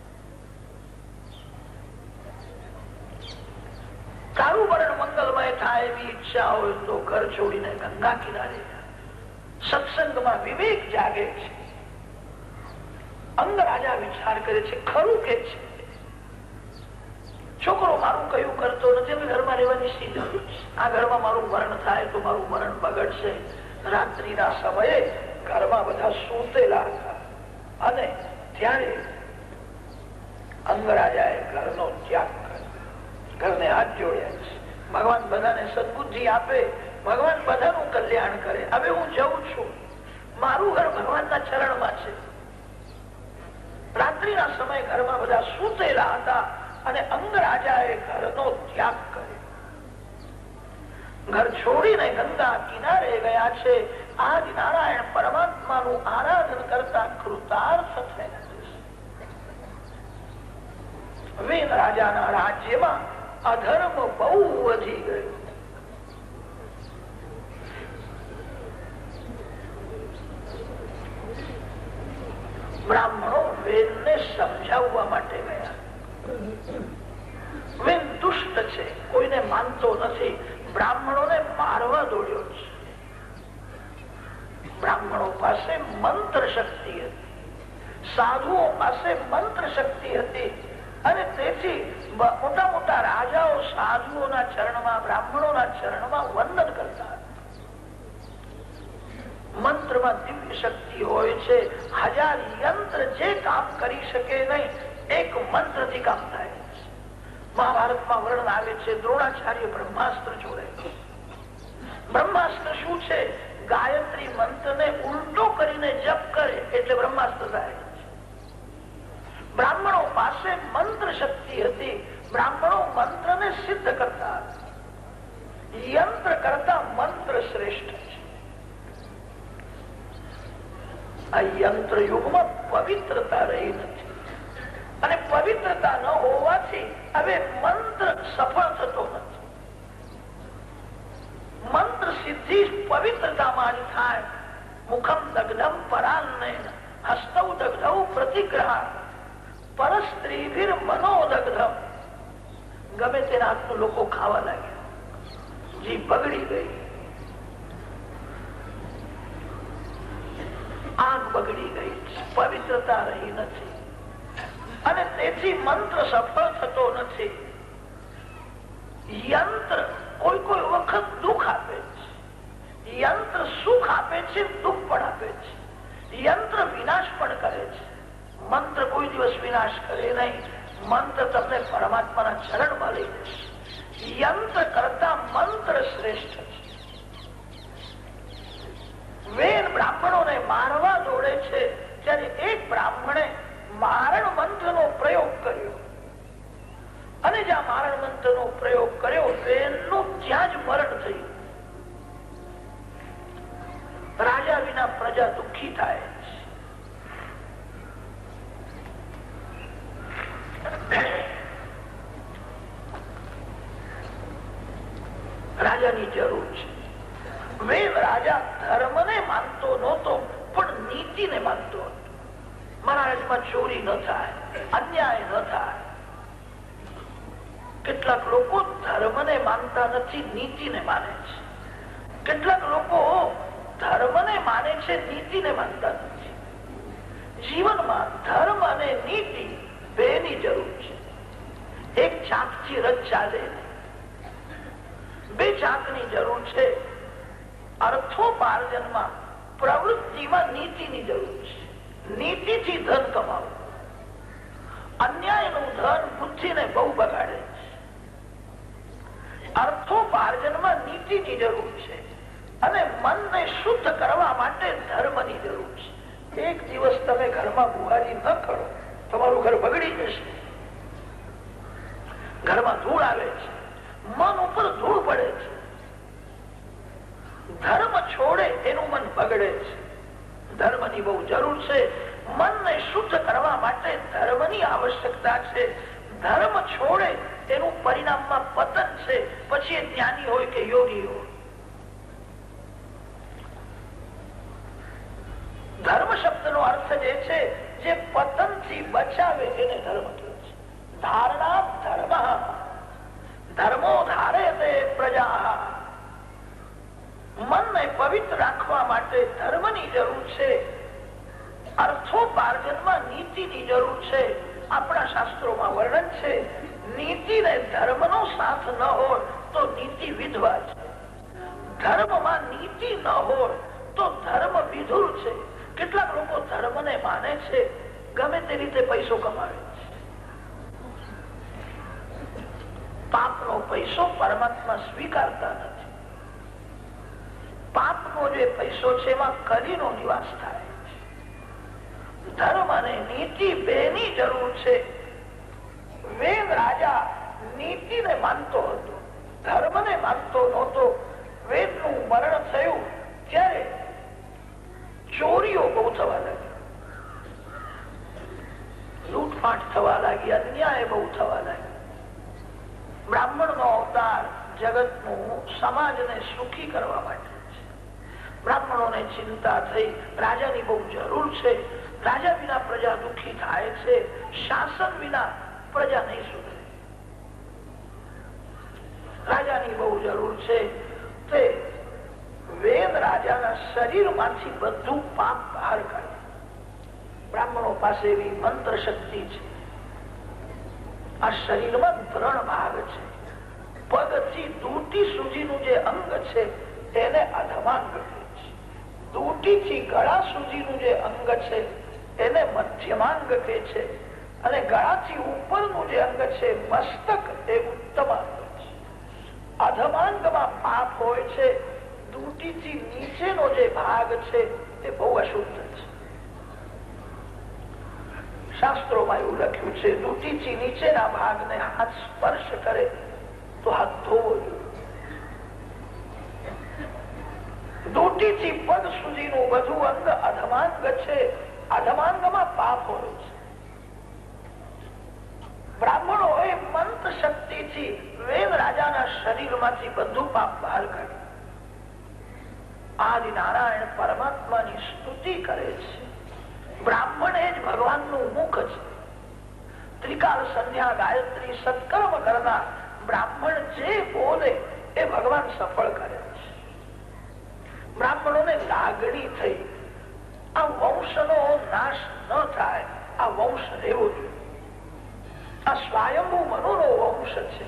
તારું મરણ મંગલમય થાય એવી ઈચ્છા હોય તો ઘર છોડીને ગંગા કિનારે સત્સંગમાં વિવેક જાગે છે. અંગરાજા વિચાર કરે છે, ખરું કે છે છોકરો મારું કયું કરતો નથી, ઘરમાં રહેવાની શી જરૂર છે? આ ઘરમાં મારું મરણ થાય તો મારું મરણ બગડશે. રાત્રિના સમયે ઘરમાં બધા સૂતેલા હતા અને ત્યારે અંગરાજાએ ઘરનો ત્યાગ કર્યો, ઘરને હાથ જોડ્યા છે. ભગવાન બધાને સદબુદ્ધિ આપે, ભગવાન બધાનું કલ્યાણ કરે. હવે હું જઉં છું, મારું ઘર ભગવાનના ચરણમાં છે. રાત્રિના સમયે ઘરમાં બધા સૂતેલા હતા અને અંગરાજાએ ઘરનો ત્યાગ કર્યો. ઘર છોડીને ગંગા કિનારે ગયા છે. આજ નારાયણ પરમાત્માનું આરાધન કરતા કૃતાર્થ થયેલા વેદ રાજાના રાજ્યમાં અધર્મ બહુ વધી ગયો. બ્રાહ્મણો વેદને સમજાવવા માટે ગયા. વેદ દુષ્ટ છે, કોઈને માનતો નથી. બ્રાહ્મણોને મારવા દોડ્યો છે. બ્રાહ્મણો પાસે મંત્ર શક્તિ હતી, સાધુઓ પાસે મંત્ર શક્તિ હતી અને તેથી મોટા મોટા રાજાઓ સાધુઓના ચરણમાં, બ્રાહ્મણોના ચરણમાં વંદન કરતા. મંત્રમાં દિવ્ય શક્તિ હોય છે. હજાર યંત્ર જે કામ કરી શકે નહીં, એક મંત્રથી કામ થાય. મહાભારતમાં વર્ણન આવે છે, દ્રોણાચાર્ય બ્રહ્માસ્ત્ર જોડે. બ્રહ્માસ્ત્ર શું છે? ગાયત્રી મંત્રને ઉલટો કરીને જપ કરે એટલે બ્રહ્માસ્ત્ર થાય. બ્રાહ્મણો પાસે મંત્ર શક્તિ હતી. બ્રાહ્મણો મંત્રને સિદ્ધ કરતા. યંત્ર કરતા મંત્ર શ્રેષ્ઠ છે. આ યંત્ર યુગમાં પવિત્રતા રહી નથી અને પવિત્રતા ન હોવાથી હવે મંત્ર સફળ થતો નથી. મંત્ર સિદ્ધિ પવિત્રતામાં જ થાય. મુખમ દગ્ધમ પરાન્નેન હસ્તૌ દગ્ધૌ પ્રતિગ્રહ પરસ્ત્રીભિર મનોદગ્ધમ. ગમે તેના હાથનું લોકો ખાવા લાગ્યા, જીભ બગડી ગઈ, આંખ બગડી ગઈ, પવિત્રતા રહી નથી અને તેથી મંત્ર સફળ થતો નથી. યંત્ર કોઈ કોઈ વખત દુઃખ આપે છે, યંત્ર સુખ આપે છે, દુઃખ પણ આપે છે. યંત્ર વિનાશ પણ કરે છે. મંત્ર કોઈ દિવસ વિનાશ કરે નહીં. મંત્ર તમને પરમાત્માના ચરણમાં લઈ જશે. યંત્ર કરતા મંત્ર શ્રેષ્ઠ છે. વેદ બ્રાહ્મણોને મારવા દોડે છે ત્યારે એક બ્રાહ્મણે મારણ મંત્રનો પ્રયોગ કર્યો અને જ્યાં મારણ મંત્રનો પ્રયોગ કર્યો વેદનું ત્યાં જ મરણ થયું. રાજા વિના પ્રજા દુઃખી થાય છે. રાજાની જરૂર છે. વેદ રાજા ધર્મને માનતો નહોતો પણ નીતિને માનતો હતો. મારા રાજમાં ચોરી ન થાય, અન્યાય ન થાય. કેટલાક લોકો ધર્મને માનતા નથી, નીતિને માને છે. કેટલાક લોકો ધર્મને માને છે, નીતિને માનતા નથી. જીવનમાં ધર્મ અને નીતિ બેની જરૂર છે. એક ચાકથી રથ ચાલે, બે ચાકની જરૂર છે. અર્થોપાર્જનમાં, પ્રવૃત્તિમાં નીતિની જરૂર છે. નીતિથી ધન કમાવું. અન્યાયનું ધન બુદ્ધિને બહુ બગાડે છે. અર્થોપાર્જનમાં નીતિની જરૂર છે અને મનને શુદ્ધ કરવા માટે ધર્મની જરૂર છે. એક દિવસ તમે ઘરમાં બુહારી ન કરો, તમારું ઘર બગડી જશે. ઘરમાં ધૂળ આવે છે, મન ઉપર ધૂળ પડે છે. ધર્મ છોડે એનું મન બગડે છે. ધર્મની બહુ જરૂર છે. મનને શુદ્ધ કરવા માટે ધર્મની આવશ્યકતા છે. ધર્મ છોડે એનું પરિણામમાં પતન છે. પછી એ જ્ઞાની હોય કે યોગી હોય. ધર્મ શબ્દનો અર્થ જે છે જે પતનથી બચાવે એને ધર્મ કહે છે. ધારણા ધર્મ ધર્મો ધારે તે પ્રજા. મનને પવિત્ર રાખવા માટે ધર્મની જરૂર છે. અર્થોપાર્જનમાં નીતિની જરૂર છે. આપણા શાસ્ત્રોમાં વર્ણન છે, નીતિ ને ધર્મનો સાથ ન હોય તો નીતિ વિધવા છે. ધર્મમાં નીતિ ન હોય તો ધર્મ વિધુર છે. કેટલાક લોકો ધર્મને માને છે, ગમે તે રીતે પૈસો કમાવે છે. પાપનો પૈસો પરમાત્મા સ્વીકારતા નથી. પાપનો જે પૈસો છે એમાં કલીનો નિવાસ થાય છે. ધર્મ અને નીતિ બેની જરૂર છે. વેદ રાજા નીતિને માનતો હતો, ધર્મને માનતો નહોતો. વેદનું મરણ થયું ત્યારે ચોરીઓ બહુ થવા લાગી, લૂંટફાટ થવા લાગી, અન્યાય બહુ થવા લાગી. બ્રાહ્મણ નો અવતાર જગત નું સમાજને સુખી કરવા માટે છે. બ્રાહ્મણોને ચિંતા થઈ, રાજાની બહુ જરૂર છે. રાજા વિના પ્રજા દુઃખી થાય છે, શાસન વિના પ્રજા નહીં સુધરે. રાજાની બહુ જરૂર છે. તે વેદ રાજાના શરીર માંથી બધું પાપ બહાર કાઢે. બ્રાહ્મણો પાસે એવી મંત્ર શક્તિ છે. આ શરીરમાં ત્રણ ભાગ છે. પગથી દૂટી સુધીનું જે અંગ છે તેને અધમાંગ કહે છે. દૂટીથી ગળા સુધીનું જે અંગ છે એને મધ્યમાંગ કહે છે. અને ગળાથી ઉપરનું જે અંગ છે મસ્તક એ ઉત્તમાંગ છે. અધમાંગમાં પાપ હોય છે. દૂટીથી નીચેનો જે ભાગ છે એ બહુ અશુદ્ધ છે. શાસ્ત્રોમાં એવું લખ્યું છે, દૂટીથી નીચેના ભાગને હાથ સ્પર્શ કરે તો હાથ ધોવો જોઈએ. દૂટીથી પગ સુધીનું બધું અંગ અધમાંગ છે. અધમાંગમાં પાપ હોય છે. બ્રાહ્મણોએ મંત્ર શક્તિથી વેદ રાજાના શરીરમાંથી બધું પાપ બહાર કાઢ્યું. આદિ નારાયણ પરમાત્માની સ્તુતિ કરે છે. બ્રાહ્મણ એ જ ભગવાનનું મુખ છે. ત્રિકાળ સંધ્યા ગાયત્રી સત્કર્મ કરનાર બ્રાહ્મણ જે બોલે એ ભગવાન સફળ કરે છે. બ્રાહ્મણોને લાગણી થઈ આ વંશનો નાશ ન થાય, આ વંશ રહેવો જોઈએ. આ સ્વયંભૂ મનુનો વંશ છે.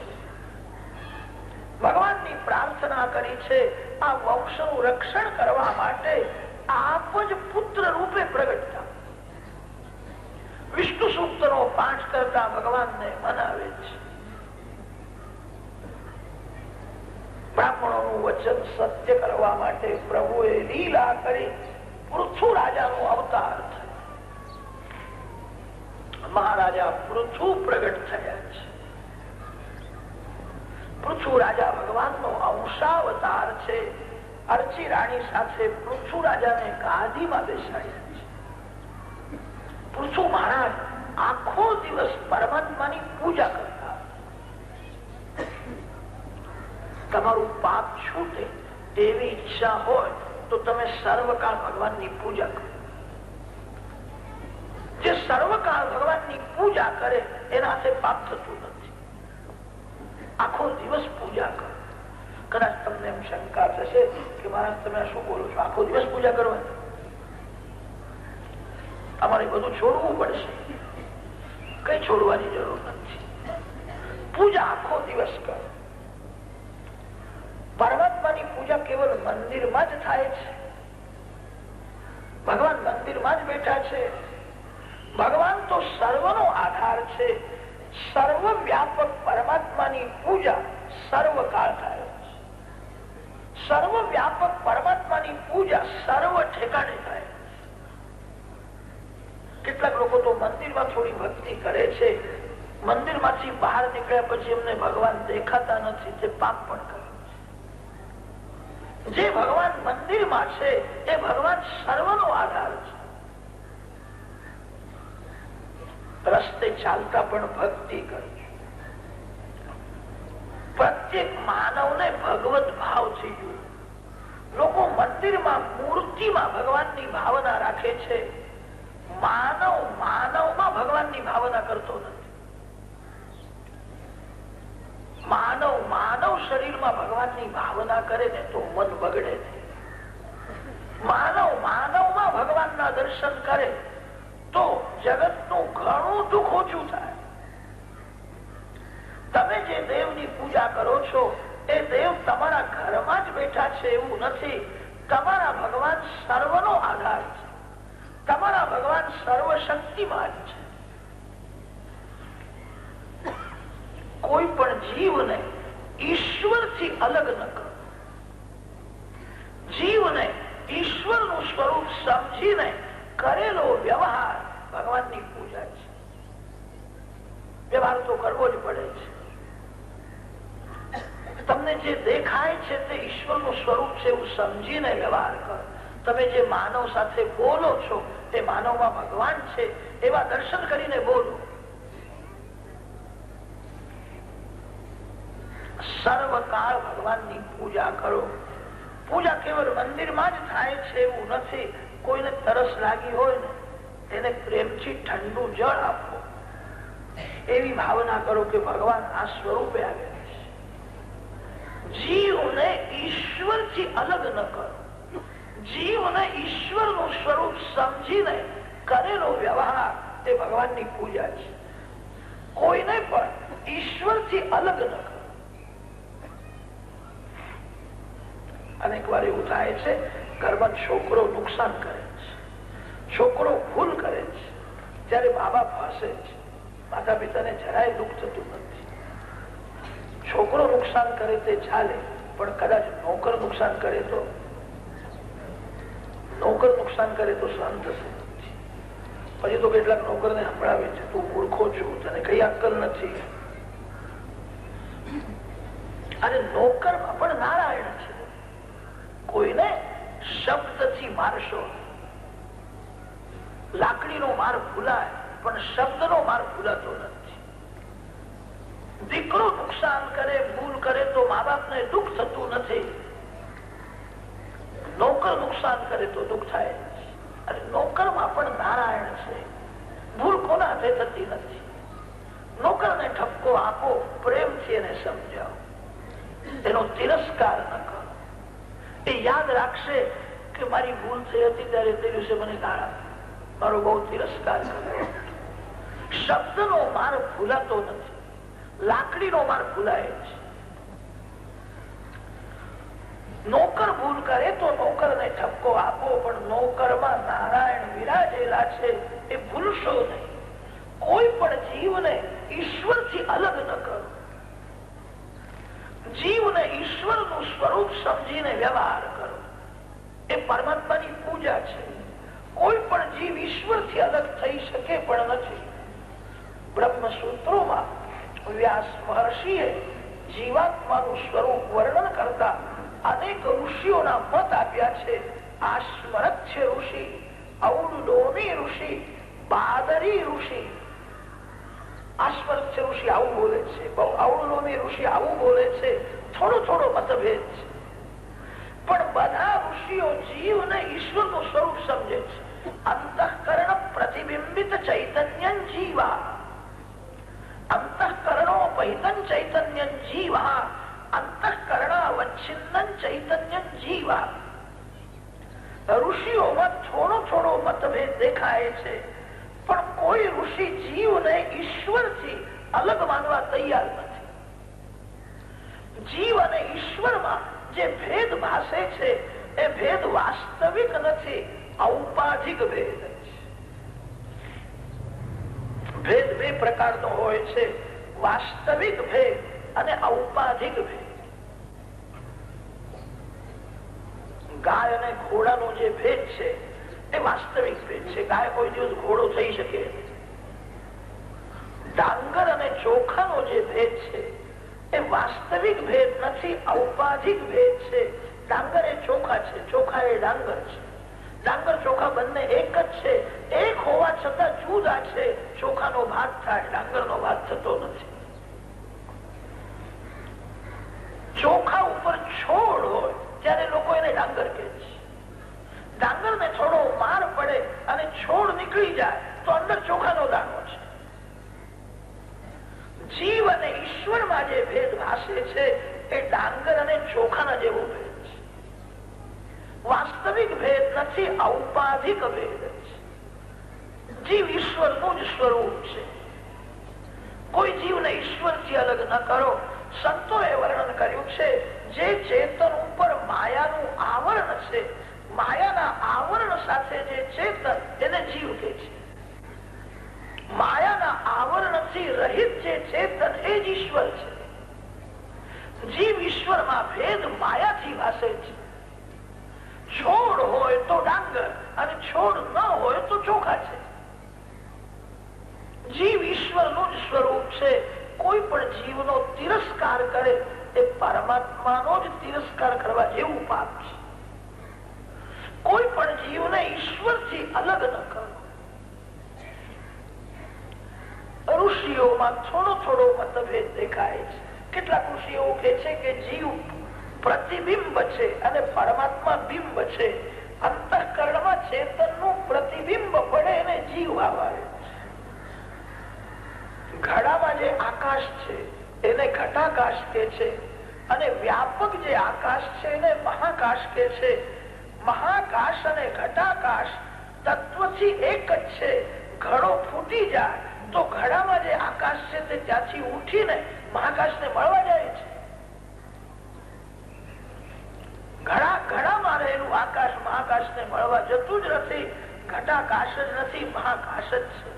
ભગવાનની પ્રાર્થના કરી છે આ વંશનું રક્ષણ કરવા માટે આપ જ પુત્ર રૂપે પ્રગટ થાઓ. વિષ્ણુ સૂક્તનો પાઠ કરતા ભગવાનને મનાવે છે. બ્રાહ્મણોનું વચન સત્ય કરવા માટે પ્રભુએ લીલા કરી પૃથુ રાજાનો અવતાર થયો. મહારાજા પૃથુ પ્રગટ થયા છે. પૃથુ રાજા ભગવાનનો અંશાવતાર છે. અર્ચી રાણી સાથે પૃથુ રાજાને ગાદીમાં બેસાડ્યા છે. પૃથુ મહારાજ આખો દિવસ પરમાત્માની પૂજા કરતા. તમારું પાપ છૂટે એવી ઈચ્છા હોય તો તમે સર્વકાળ ભગવાનની પૂજા કરો. જે સર્વકાળ ભગવાનની પૂજા કરે એનાથી પાપ થતું નથી. આખો દિવસ પૂજા કરો. કદાચ તમને એમ શંકા થશે કે મહારાજ તમે શું બોલો છો, આખો દિવસ પૂજા કરવાની? અમારે બધું છોડવું પડશે. કઈ છોડવાની જરૂર નથી. પૂજા આખો દિવસ કરો. પરમાત્માની પૂજા કેવલ મંદિરમાં જ થાય છે. ભગવાન મંદિરમાં જ બેઠા છે. ભગવાન તો સર્વનો આધાર છે. સર્વ વ્યાપક પરમાત્માની પૂજા સર્વકાળ થાય છે. સર્વ વ્યાપક પરમાત્માની પૂજા સર્વ ઠેકાણે થાય. કેટલાક લોકો તો મંદિરમાં થોડી ભક્તિ કરે છે, મંદિરમાંથી બહાર નીકળ્યા પછી એમને ભગવાન દેખાતા નથી, તે પાપ પણ કરે છે. જે ભગવાન મંદિરમાં છે એ ભગવાન સર્વનો આધાર છે. રસ્તે ચાલતા પણ ભક્તિ કરી. પ્રત્યેક માનવને ભગવત ભાવ છે. લોકો મંદિરમાં મૂર્તિમાં ભગવાનની ભાવના રાખે છે. માનવ માનવમાં ભગવાનની ભાવના કરતો નથી. માનવ માનવ શરીરમાં ભગવાનની ભાવના કરે ને તો મન બગડે છે. માનવ માનવમાં ભગવાનના દર્શન કરે તો જગતનું ઘણું દુઃખ ઓછું થાય. તમે જે દેવની પૂજા કરો છો એ દેવ તમારા ઘરમાં જ બેઠા છે એવું નથી. તમારા ભગવાન સર્વનો આધાર છે. તમારા ભગવાન સર્વશક્તિમાન છે. કોઈ પણ જીવને ઈશ્વરથી અલગ ન કરો. જીવને ઈશ્વરનું સ્વરૂપ સમજીને કરેલો વ્યવહાર ભગવાનની પૂજા છે. વ્યવહાર તો કરવો જ પડે છે. તમને જે દેખાય છે તે ઈશ્વરનું સ્વરૂપ છે એવું સમજીને વ્યવહાર કરો. તમે જે માનવ સાથે બોલો છો તે માનવમાં ભગવાન છે એવા દર્શન કરીને બોલો. સર્વકાળ ભગવાનની પૂજા કરો. પૂજા કેવળ મંદિરમાં જ થાય છે એવું નથી. કોઈને તરસ લાગી હોય ને એને પ્રેમથી ઠંડુ જળ આપો. એવી ભાવના કરો કે ભગવાન આ સ્વરૂપે આવ્યા છે. જીવને ઈશ્વરથી અલગ ન કરો. જીવને ઈશ્વરનું સ્વરૂપ સમજીને કરેલો વ્યવહાર તે ભગવાનની પૂજા છે. કોઈને પણ ઈશ્વરથી અલગ ન કરો. અનેક વાર એવું થાય છે ઘરમાં છોકરો નુકસાન કરે છે, છોકરો ભૂલ કરે છે, ત્યારે મા બાપ હસે છે. માતા પિતાને જરાય દુઃખ થતું નથી. છોકરો નુકસાન કરે તે ચાલે, પણ કદાચ નોકર નુકસાન કરે તો નોકર નુકસાન કરે તો સહન થતું નથી. પછી તો કેટલાક નોકર ને સંભળાવે છે, તું મૂર્ખો છું, તને કઈ અક્કલ નથી. અને નોકર પણ નારાયણ છે. કોઈને શબ્દથી મારશો. લાકડીનો માર ભૂલાય પણ શબ્દનો માર ભૂલાતો નથી. દીકરો નુકસાન કરે, ભૂલ કરે તો મા બાપને દુઃખ થતું નથી. નોકર નુકસાન કરે તો દુઃખ થાય. અને નોકરમાં પણ નારાયણ છે. ભૂલ કોના હાથે થતી નથી. નોકરને ઠપકો આપો, પ્રેમથી એને સમજાવો, એનો તિરસ્કાર ન કરો. એ યાદ રાખશે કે મારી ભૂલ થઈ હતી ત્યારે તે દિવસે મને ગાળા, મારો બહુ તિરસ્કાર કર્યો. શબ્દનો માર ભૂલાતો નથી, લાકડીનો માર ભૂલાય છે. નોકર ભૂલ કરે તો નોકરને ઠપકો આપો, પણ નોકરમાં નારાયણ વિરાજેલા છે એ ભૂલશો નહીં. કોઈ પણ જીવને ઈશ્વરથી અલગ ન કરો. જીવને ઈશ્વરનું સ્વરૂપ સમજીને વ્યવહાર કરો. એ પરમાત્માની પૂજા છે. કોઈ પણ જીવ ઈશ્વરથી અલગ થઈ શકે પણ નથી. બ્રહ્મસૂત્રોમાં વ્યાસ મહર્ષિએ જીવાત્માનું સ્વરૂપ વર્ણન કરતા અનેક ઋષિઓના મત આપ્યા છે. આશ્વરથ્ય ઋષિ, ઔડુલોમી ઋષિ, બાદરી ઋષિ. આશ્વરથ્ય ઋષિ આવું બોલે છે, ઔડુલોમી ઋષિ આવું બોલે છે. થોડો થોડો મતભેદ છે, પણ બધા ઋષિઓ જીવને ઈશ્વરનું સ્વરૂપ સમજે છે. અંતઃકરણ પ્રતિબિંબિત ચૈતન્ય જીવા, અંતઃકરણોપહિતં ચૈતન્ય જીવા, અંતઃકરણાવચ્છિન્ન ચૈતન્ય જીવા. ઋષિઓમાં થોડો થોડો મતભેદ દેખાય છે, પણ કોઈ ઋષિ જીવને ઈશ્વરથી અલગ માનવા તૈયાર નથી. જીવ અને ઈશ્વરમાં જે ભેદ ભાસે છે એ ભેદ વાસ્તવિક નથી, ઔપાધિક ભેદ છે. ભેદ બે પ્રકારનો હોય છે, વાસ્તવિક ભેદ અને ઔપાધિક ભેદ. ગાય અને ઘોડાનો જે ભેદ છે એ વાસ્તવિક ભેદ છે. ગાય કોઈ દિવસ ઘોડો થઈ શકે. ડાંગર અને ચોખાનો જે ભેદ છે એ વાસ્તવિક ભેદ નથી, ઔપાધિક ભેદ છે. ડાંગર એ ચોખા છે, ચોખા એ ડાંગર છે. ડાંગર ચોખા બંને એક જ છે. એક હોવા છતાં જુદા છે. ચોખાનો ભાત થાય, ડાંગરનો ભાત થતો નથી. ચોખા ઉપર છોડ હોય ત્યારે લોકો એને ડાંગર કહે છે. ડાંગર ને થોડો માર પડે અને છોડ નીકળી જાય તો અંદર ચોખાનો દાણો છે. જીવ અને ઈશ્વરમાં જે ભેદ ભાસે છે એ ડાંગર અને ચોખાના જેવો ભેદ છે. વાસ્તવિક ભેદ નથી, ઔપાધિક ભેદ છે. જીવ ઈશ્વરનું જ સ્વરૂપ છે. કોઈ જીવને ઈશ્વરથી અલગ ન કરો. સંતોએ વર્ણન કર્યું છે, જે ચેતન ઉપર માયાનું આવરણ છે, માયાના આવરણ સાથે જે ચેતન એને જીવ કહે છે. માયાના આવરણથી રહિત જે ચેતન એ જ ઈશ્વર છે. જીવ ઈશ્વરમાં ભેદ માયાથી ભાસે છે. છોડ હોય તો ડાંગર અને છોડ ન હોય તો ચોખા છે. જીવ ઈશ્વરનું જ સ્વરૂપ છે. કોઈ પણ જીવનો તિરસ્કાર કરે એ પરમાત્માનો જ તિરસ્કાર કરવા જેવું પાપ છે. કોઈ પણ જીવને ઈશ્વરથી અલગ ન કરો. ઋષિઓમાં થોડો થોડો મતભેદ દેખાય છે. કેટલાક ઋષિઓ કહે છે કે જીવ પ્રતિબિંબ છે અને પરમાત્મા બિંબ છે. અંતઃકરણમાં ચેતનનું પ્રતિબિંબ પડે એને જીવ આવે. ઘડામાં જે આકાશ છે એને ઘટાકાશ કે છે અને વ્યાપક જે આકાશ છે એને મહાકાશ કે છે. મહાકાશ અને ઘટાકાશ તત્વથી એક જ છે. ઘડો ફૂટી જાય તો ઘડામાં જે આકાશ છે તે ત્યાંથી ઉઠીને મહાકાશને મળવા જાય છે. ઘડા ઘડામાં રહેલું આકાશ મહાકાશને મળવા જતું જ નથી. ઘટાકાશ જ નથી, મહાકાશ જ છે.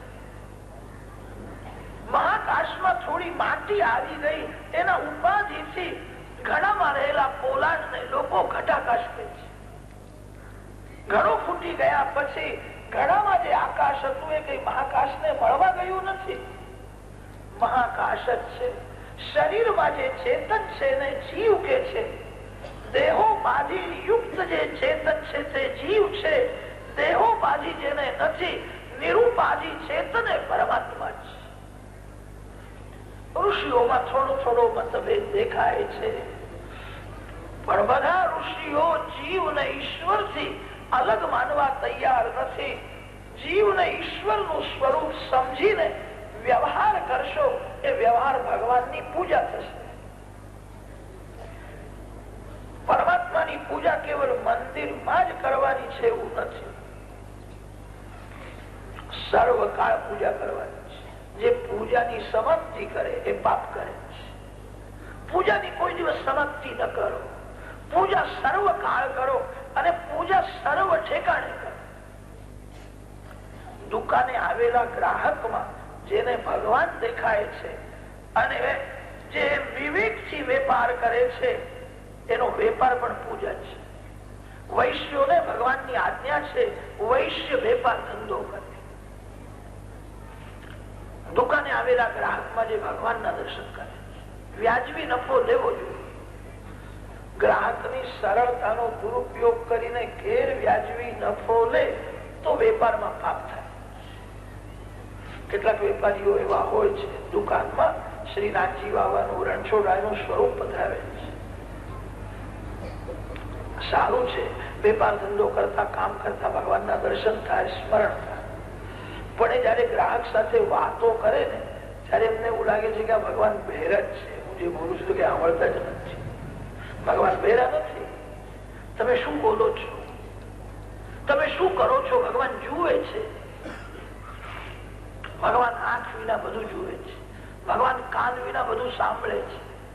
મહાકાશમાં થોડી માટી આવી ગઈ એના ઉપાધિથી ઘડામાં રહેલા પોલાદને લોકો ઘટાકાશ કહે છે. ઘડો ફૂટી ગયા પછી ઘડામાં જે આકાશ હતું એ કઈ મહાકાશને મળવા ગયું નથી, મહાકાશ જ છે. શરીરમાં જે ચેતન છે એને જીવ કે છે. દેહો બાધી યુક્ત જે ચેતન છે તે જીવ છે. દેહો બાધી જેને નથી, નિરૂપાધી ચેતન એ પરમાત્મા છે. ઋષિઓમાં થોડો થોડો મતભેદ દેખાય છે, પણ બધા ઋષિઓ જીવને ઈશ્વરથી અલગ માનવા તૈયાર નથી. જીવને ઈશ્વરનું સ્વરૂપ સમજીને વ્યવહાર કરશો એ વ્યવહાર ભગવાનની પૂજા થશે. પરમાત્માની પૂજા કેવળ મંદિરમાં જ કરવાની છે એવું નથી. સર્વકાળ પૂજા કરવાની છે. જે પૂજાની સમાપ્તિ કરે એ પાપ કરે છે. પૂજાની કોઈ દિવસ સમાપ્તિ ન કરો. પૂજા સર્વકાળ કરો અને પૂજા સર્વ ઠેકાણે કરો. દુકાને આવેલા ગ્રાહકમાં જેને ભગવાન દેખાય છે અને જે વિવેકથી વેપાર કરે છે એનો વેપાર પણ પૂજા છે. વૈશ્યોને ભગવાનની આજ્ઞા છે વૈશ્ય વેપાર ધંધો કરે. દુકાને આવેલા ગ્રાહકમાં જે ભગવાનના દર્શન કરે વ્યાજબી નફો લેવો જોઈએ. ગ્રાહકની સરળતાનો દુરુપયોગ કરીને ગેર વ્યાજબી નફો લે તો વેપારમાં પાપ થાય. કેટલાક વેપારીઓ એવા હોય છે દુકાનમાં શ્રીનાથજી બાબાનું રણછોડરાયનું સ્વરૂપ પધરાવે છે. સારું છે, વેપાર ધંધો કરતા કામ કરતા ભગવાનના દર્શન થાય, સ્મરણ થાય. પણ એ જયારે ગ્રાહક સાથે વાતો કરે ને ત્યારે એમને એવું લાગે છે કે આ ભગવાન બહેરા જ છે. હું જે બોલું છું કે આવડતા જ નથી. ભગવાન બહેરા નથી. તમે શું બોલો છો, તમે શું કરો છો, ભગવાન જુએ છે. ભગવાન આંખ વિના બધું જુએ છે. ભગવાન કાન વિના બધું સાંભળે છે.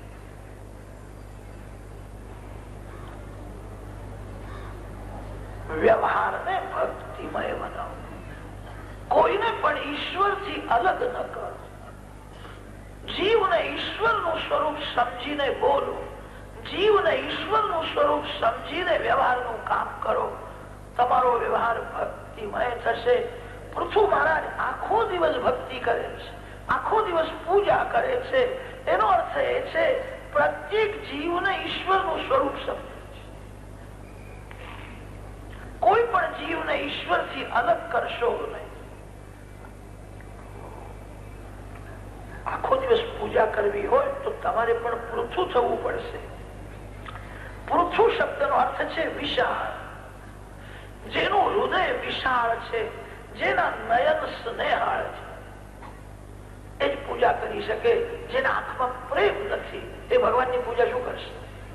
વ્યવહારને ભક્તિમય બનાવો. કોઈને પણ ઈશ્વરથી અલગ ન કરો. જીવને ઈશ્વરનું સ્વરૂપ સમજીને બોલો. જીવને ઈશ્વરનું સ્વરૂપ સમજીને વ્યવહારનું કામ કરો. તમારો વ્યવહાર ભક્તિમય થશે. પૃથુ મહારાજ આખો દિવસ ભક્તિ કરે છે, આખો દિવસ પૂજા કરે છે. એનો અર્થ એ છે પ્રત્યેક જીવને ઈશ્વરનું સ્વરૂપ સમજે છે. કોઈ પણ જીવને ઈશ્વરથી અલગ કરશો નહીં. આખો દિવસ પૂજા કરવી હોય તો તમારે પણ પૃથુ થવું પડશે. પૃથુ શબ્દનો અર્થ છે વિશાળ. જેનું હૃદય વિશાળ છે, જેના નયન સ્નેહાળ છે એ જ પૂજા કરી શકે. જેના આંખમાં પ્રેમ નથી એ ભગવાનની પૂજા શું કરશે?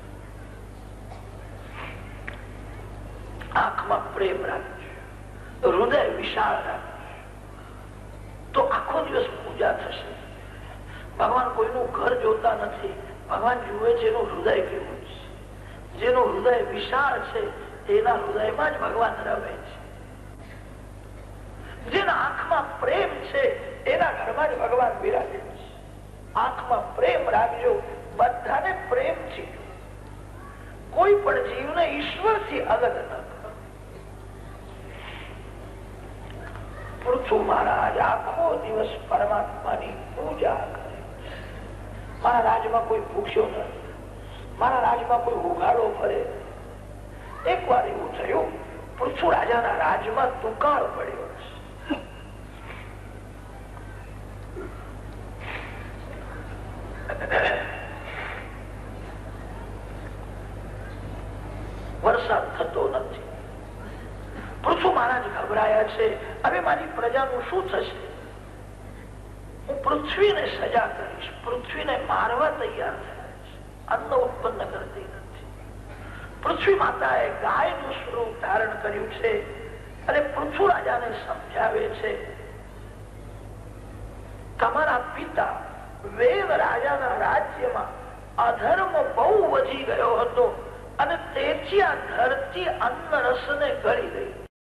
આંખમાં પ્રેમ રાખજો, હૃદય વિશાળ રાખજો તો આખો દિવસ પૂજા થશે. ભગવાન કોઈનું ઘર જોતા નથી, ભગવાન જુએ છે એનું હૃદય કેવું છે. જેનું હૃદય વિશાળ છે એના હૃદયમાં જ ભગવાન રમે છે. જેના આંખમાં પ્રેમ છે એના ઘરમાં જ ભગવાન બિરાજે છે. આંખમાં પ્રેમ રાખજો, બધાને પ્રેમથી. કોઈ પણ જીવને ઈશ્વરથી અલગ ન કરો. પૃથુ મહારાજ આખો દિવસ પરમાત્માની પૂજા કરે. મારા રાજમાં કોઈ ભૂખ્યો નથી, મારા રાજમાં કોઈ ઉઘાડો ફરે. એક વાર એવું થયું, પૃથુ રાજાના રાજમાં દુકાળ પડ્યો છે. વરસાદ થતો નથી. પૃથુ મહારાજ ગભરાયા છે. હવે મારી પ્રજાનું શું થશે? હું પૃથ્વીને સજા કરીશ. પૃથ્વીને મારવા તૈયાર થયા છે. અન્ન ઉત્પન્ન કરતી નથી. પૃથ્વી માતાએ ગાયનું સ્વરૂપ ધારણ કર્યું છે અને પૃથુ રાજાને સમજાવે છે, તમારા પિતા વેદ રાજાના રાજ્યમાં અધર્મ બહુ વધી ગયો હતો અને તેથી આ ધરતી અન્ન રસને ગળી ગઈ.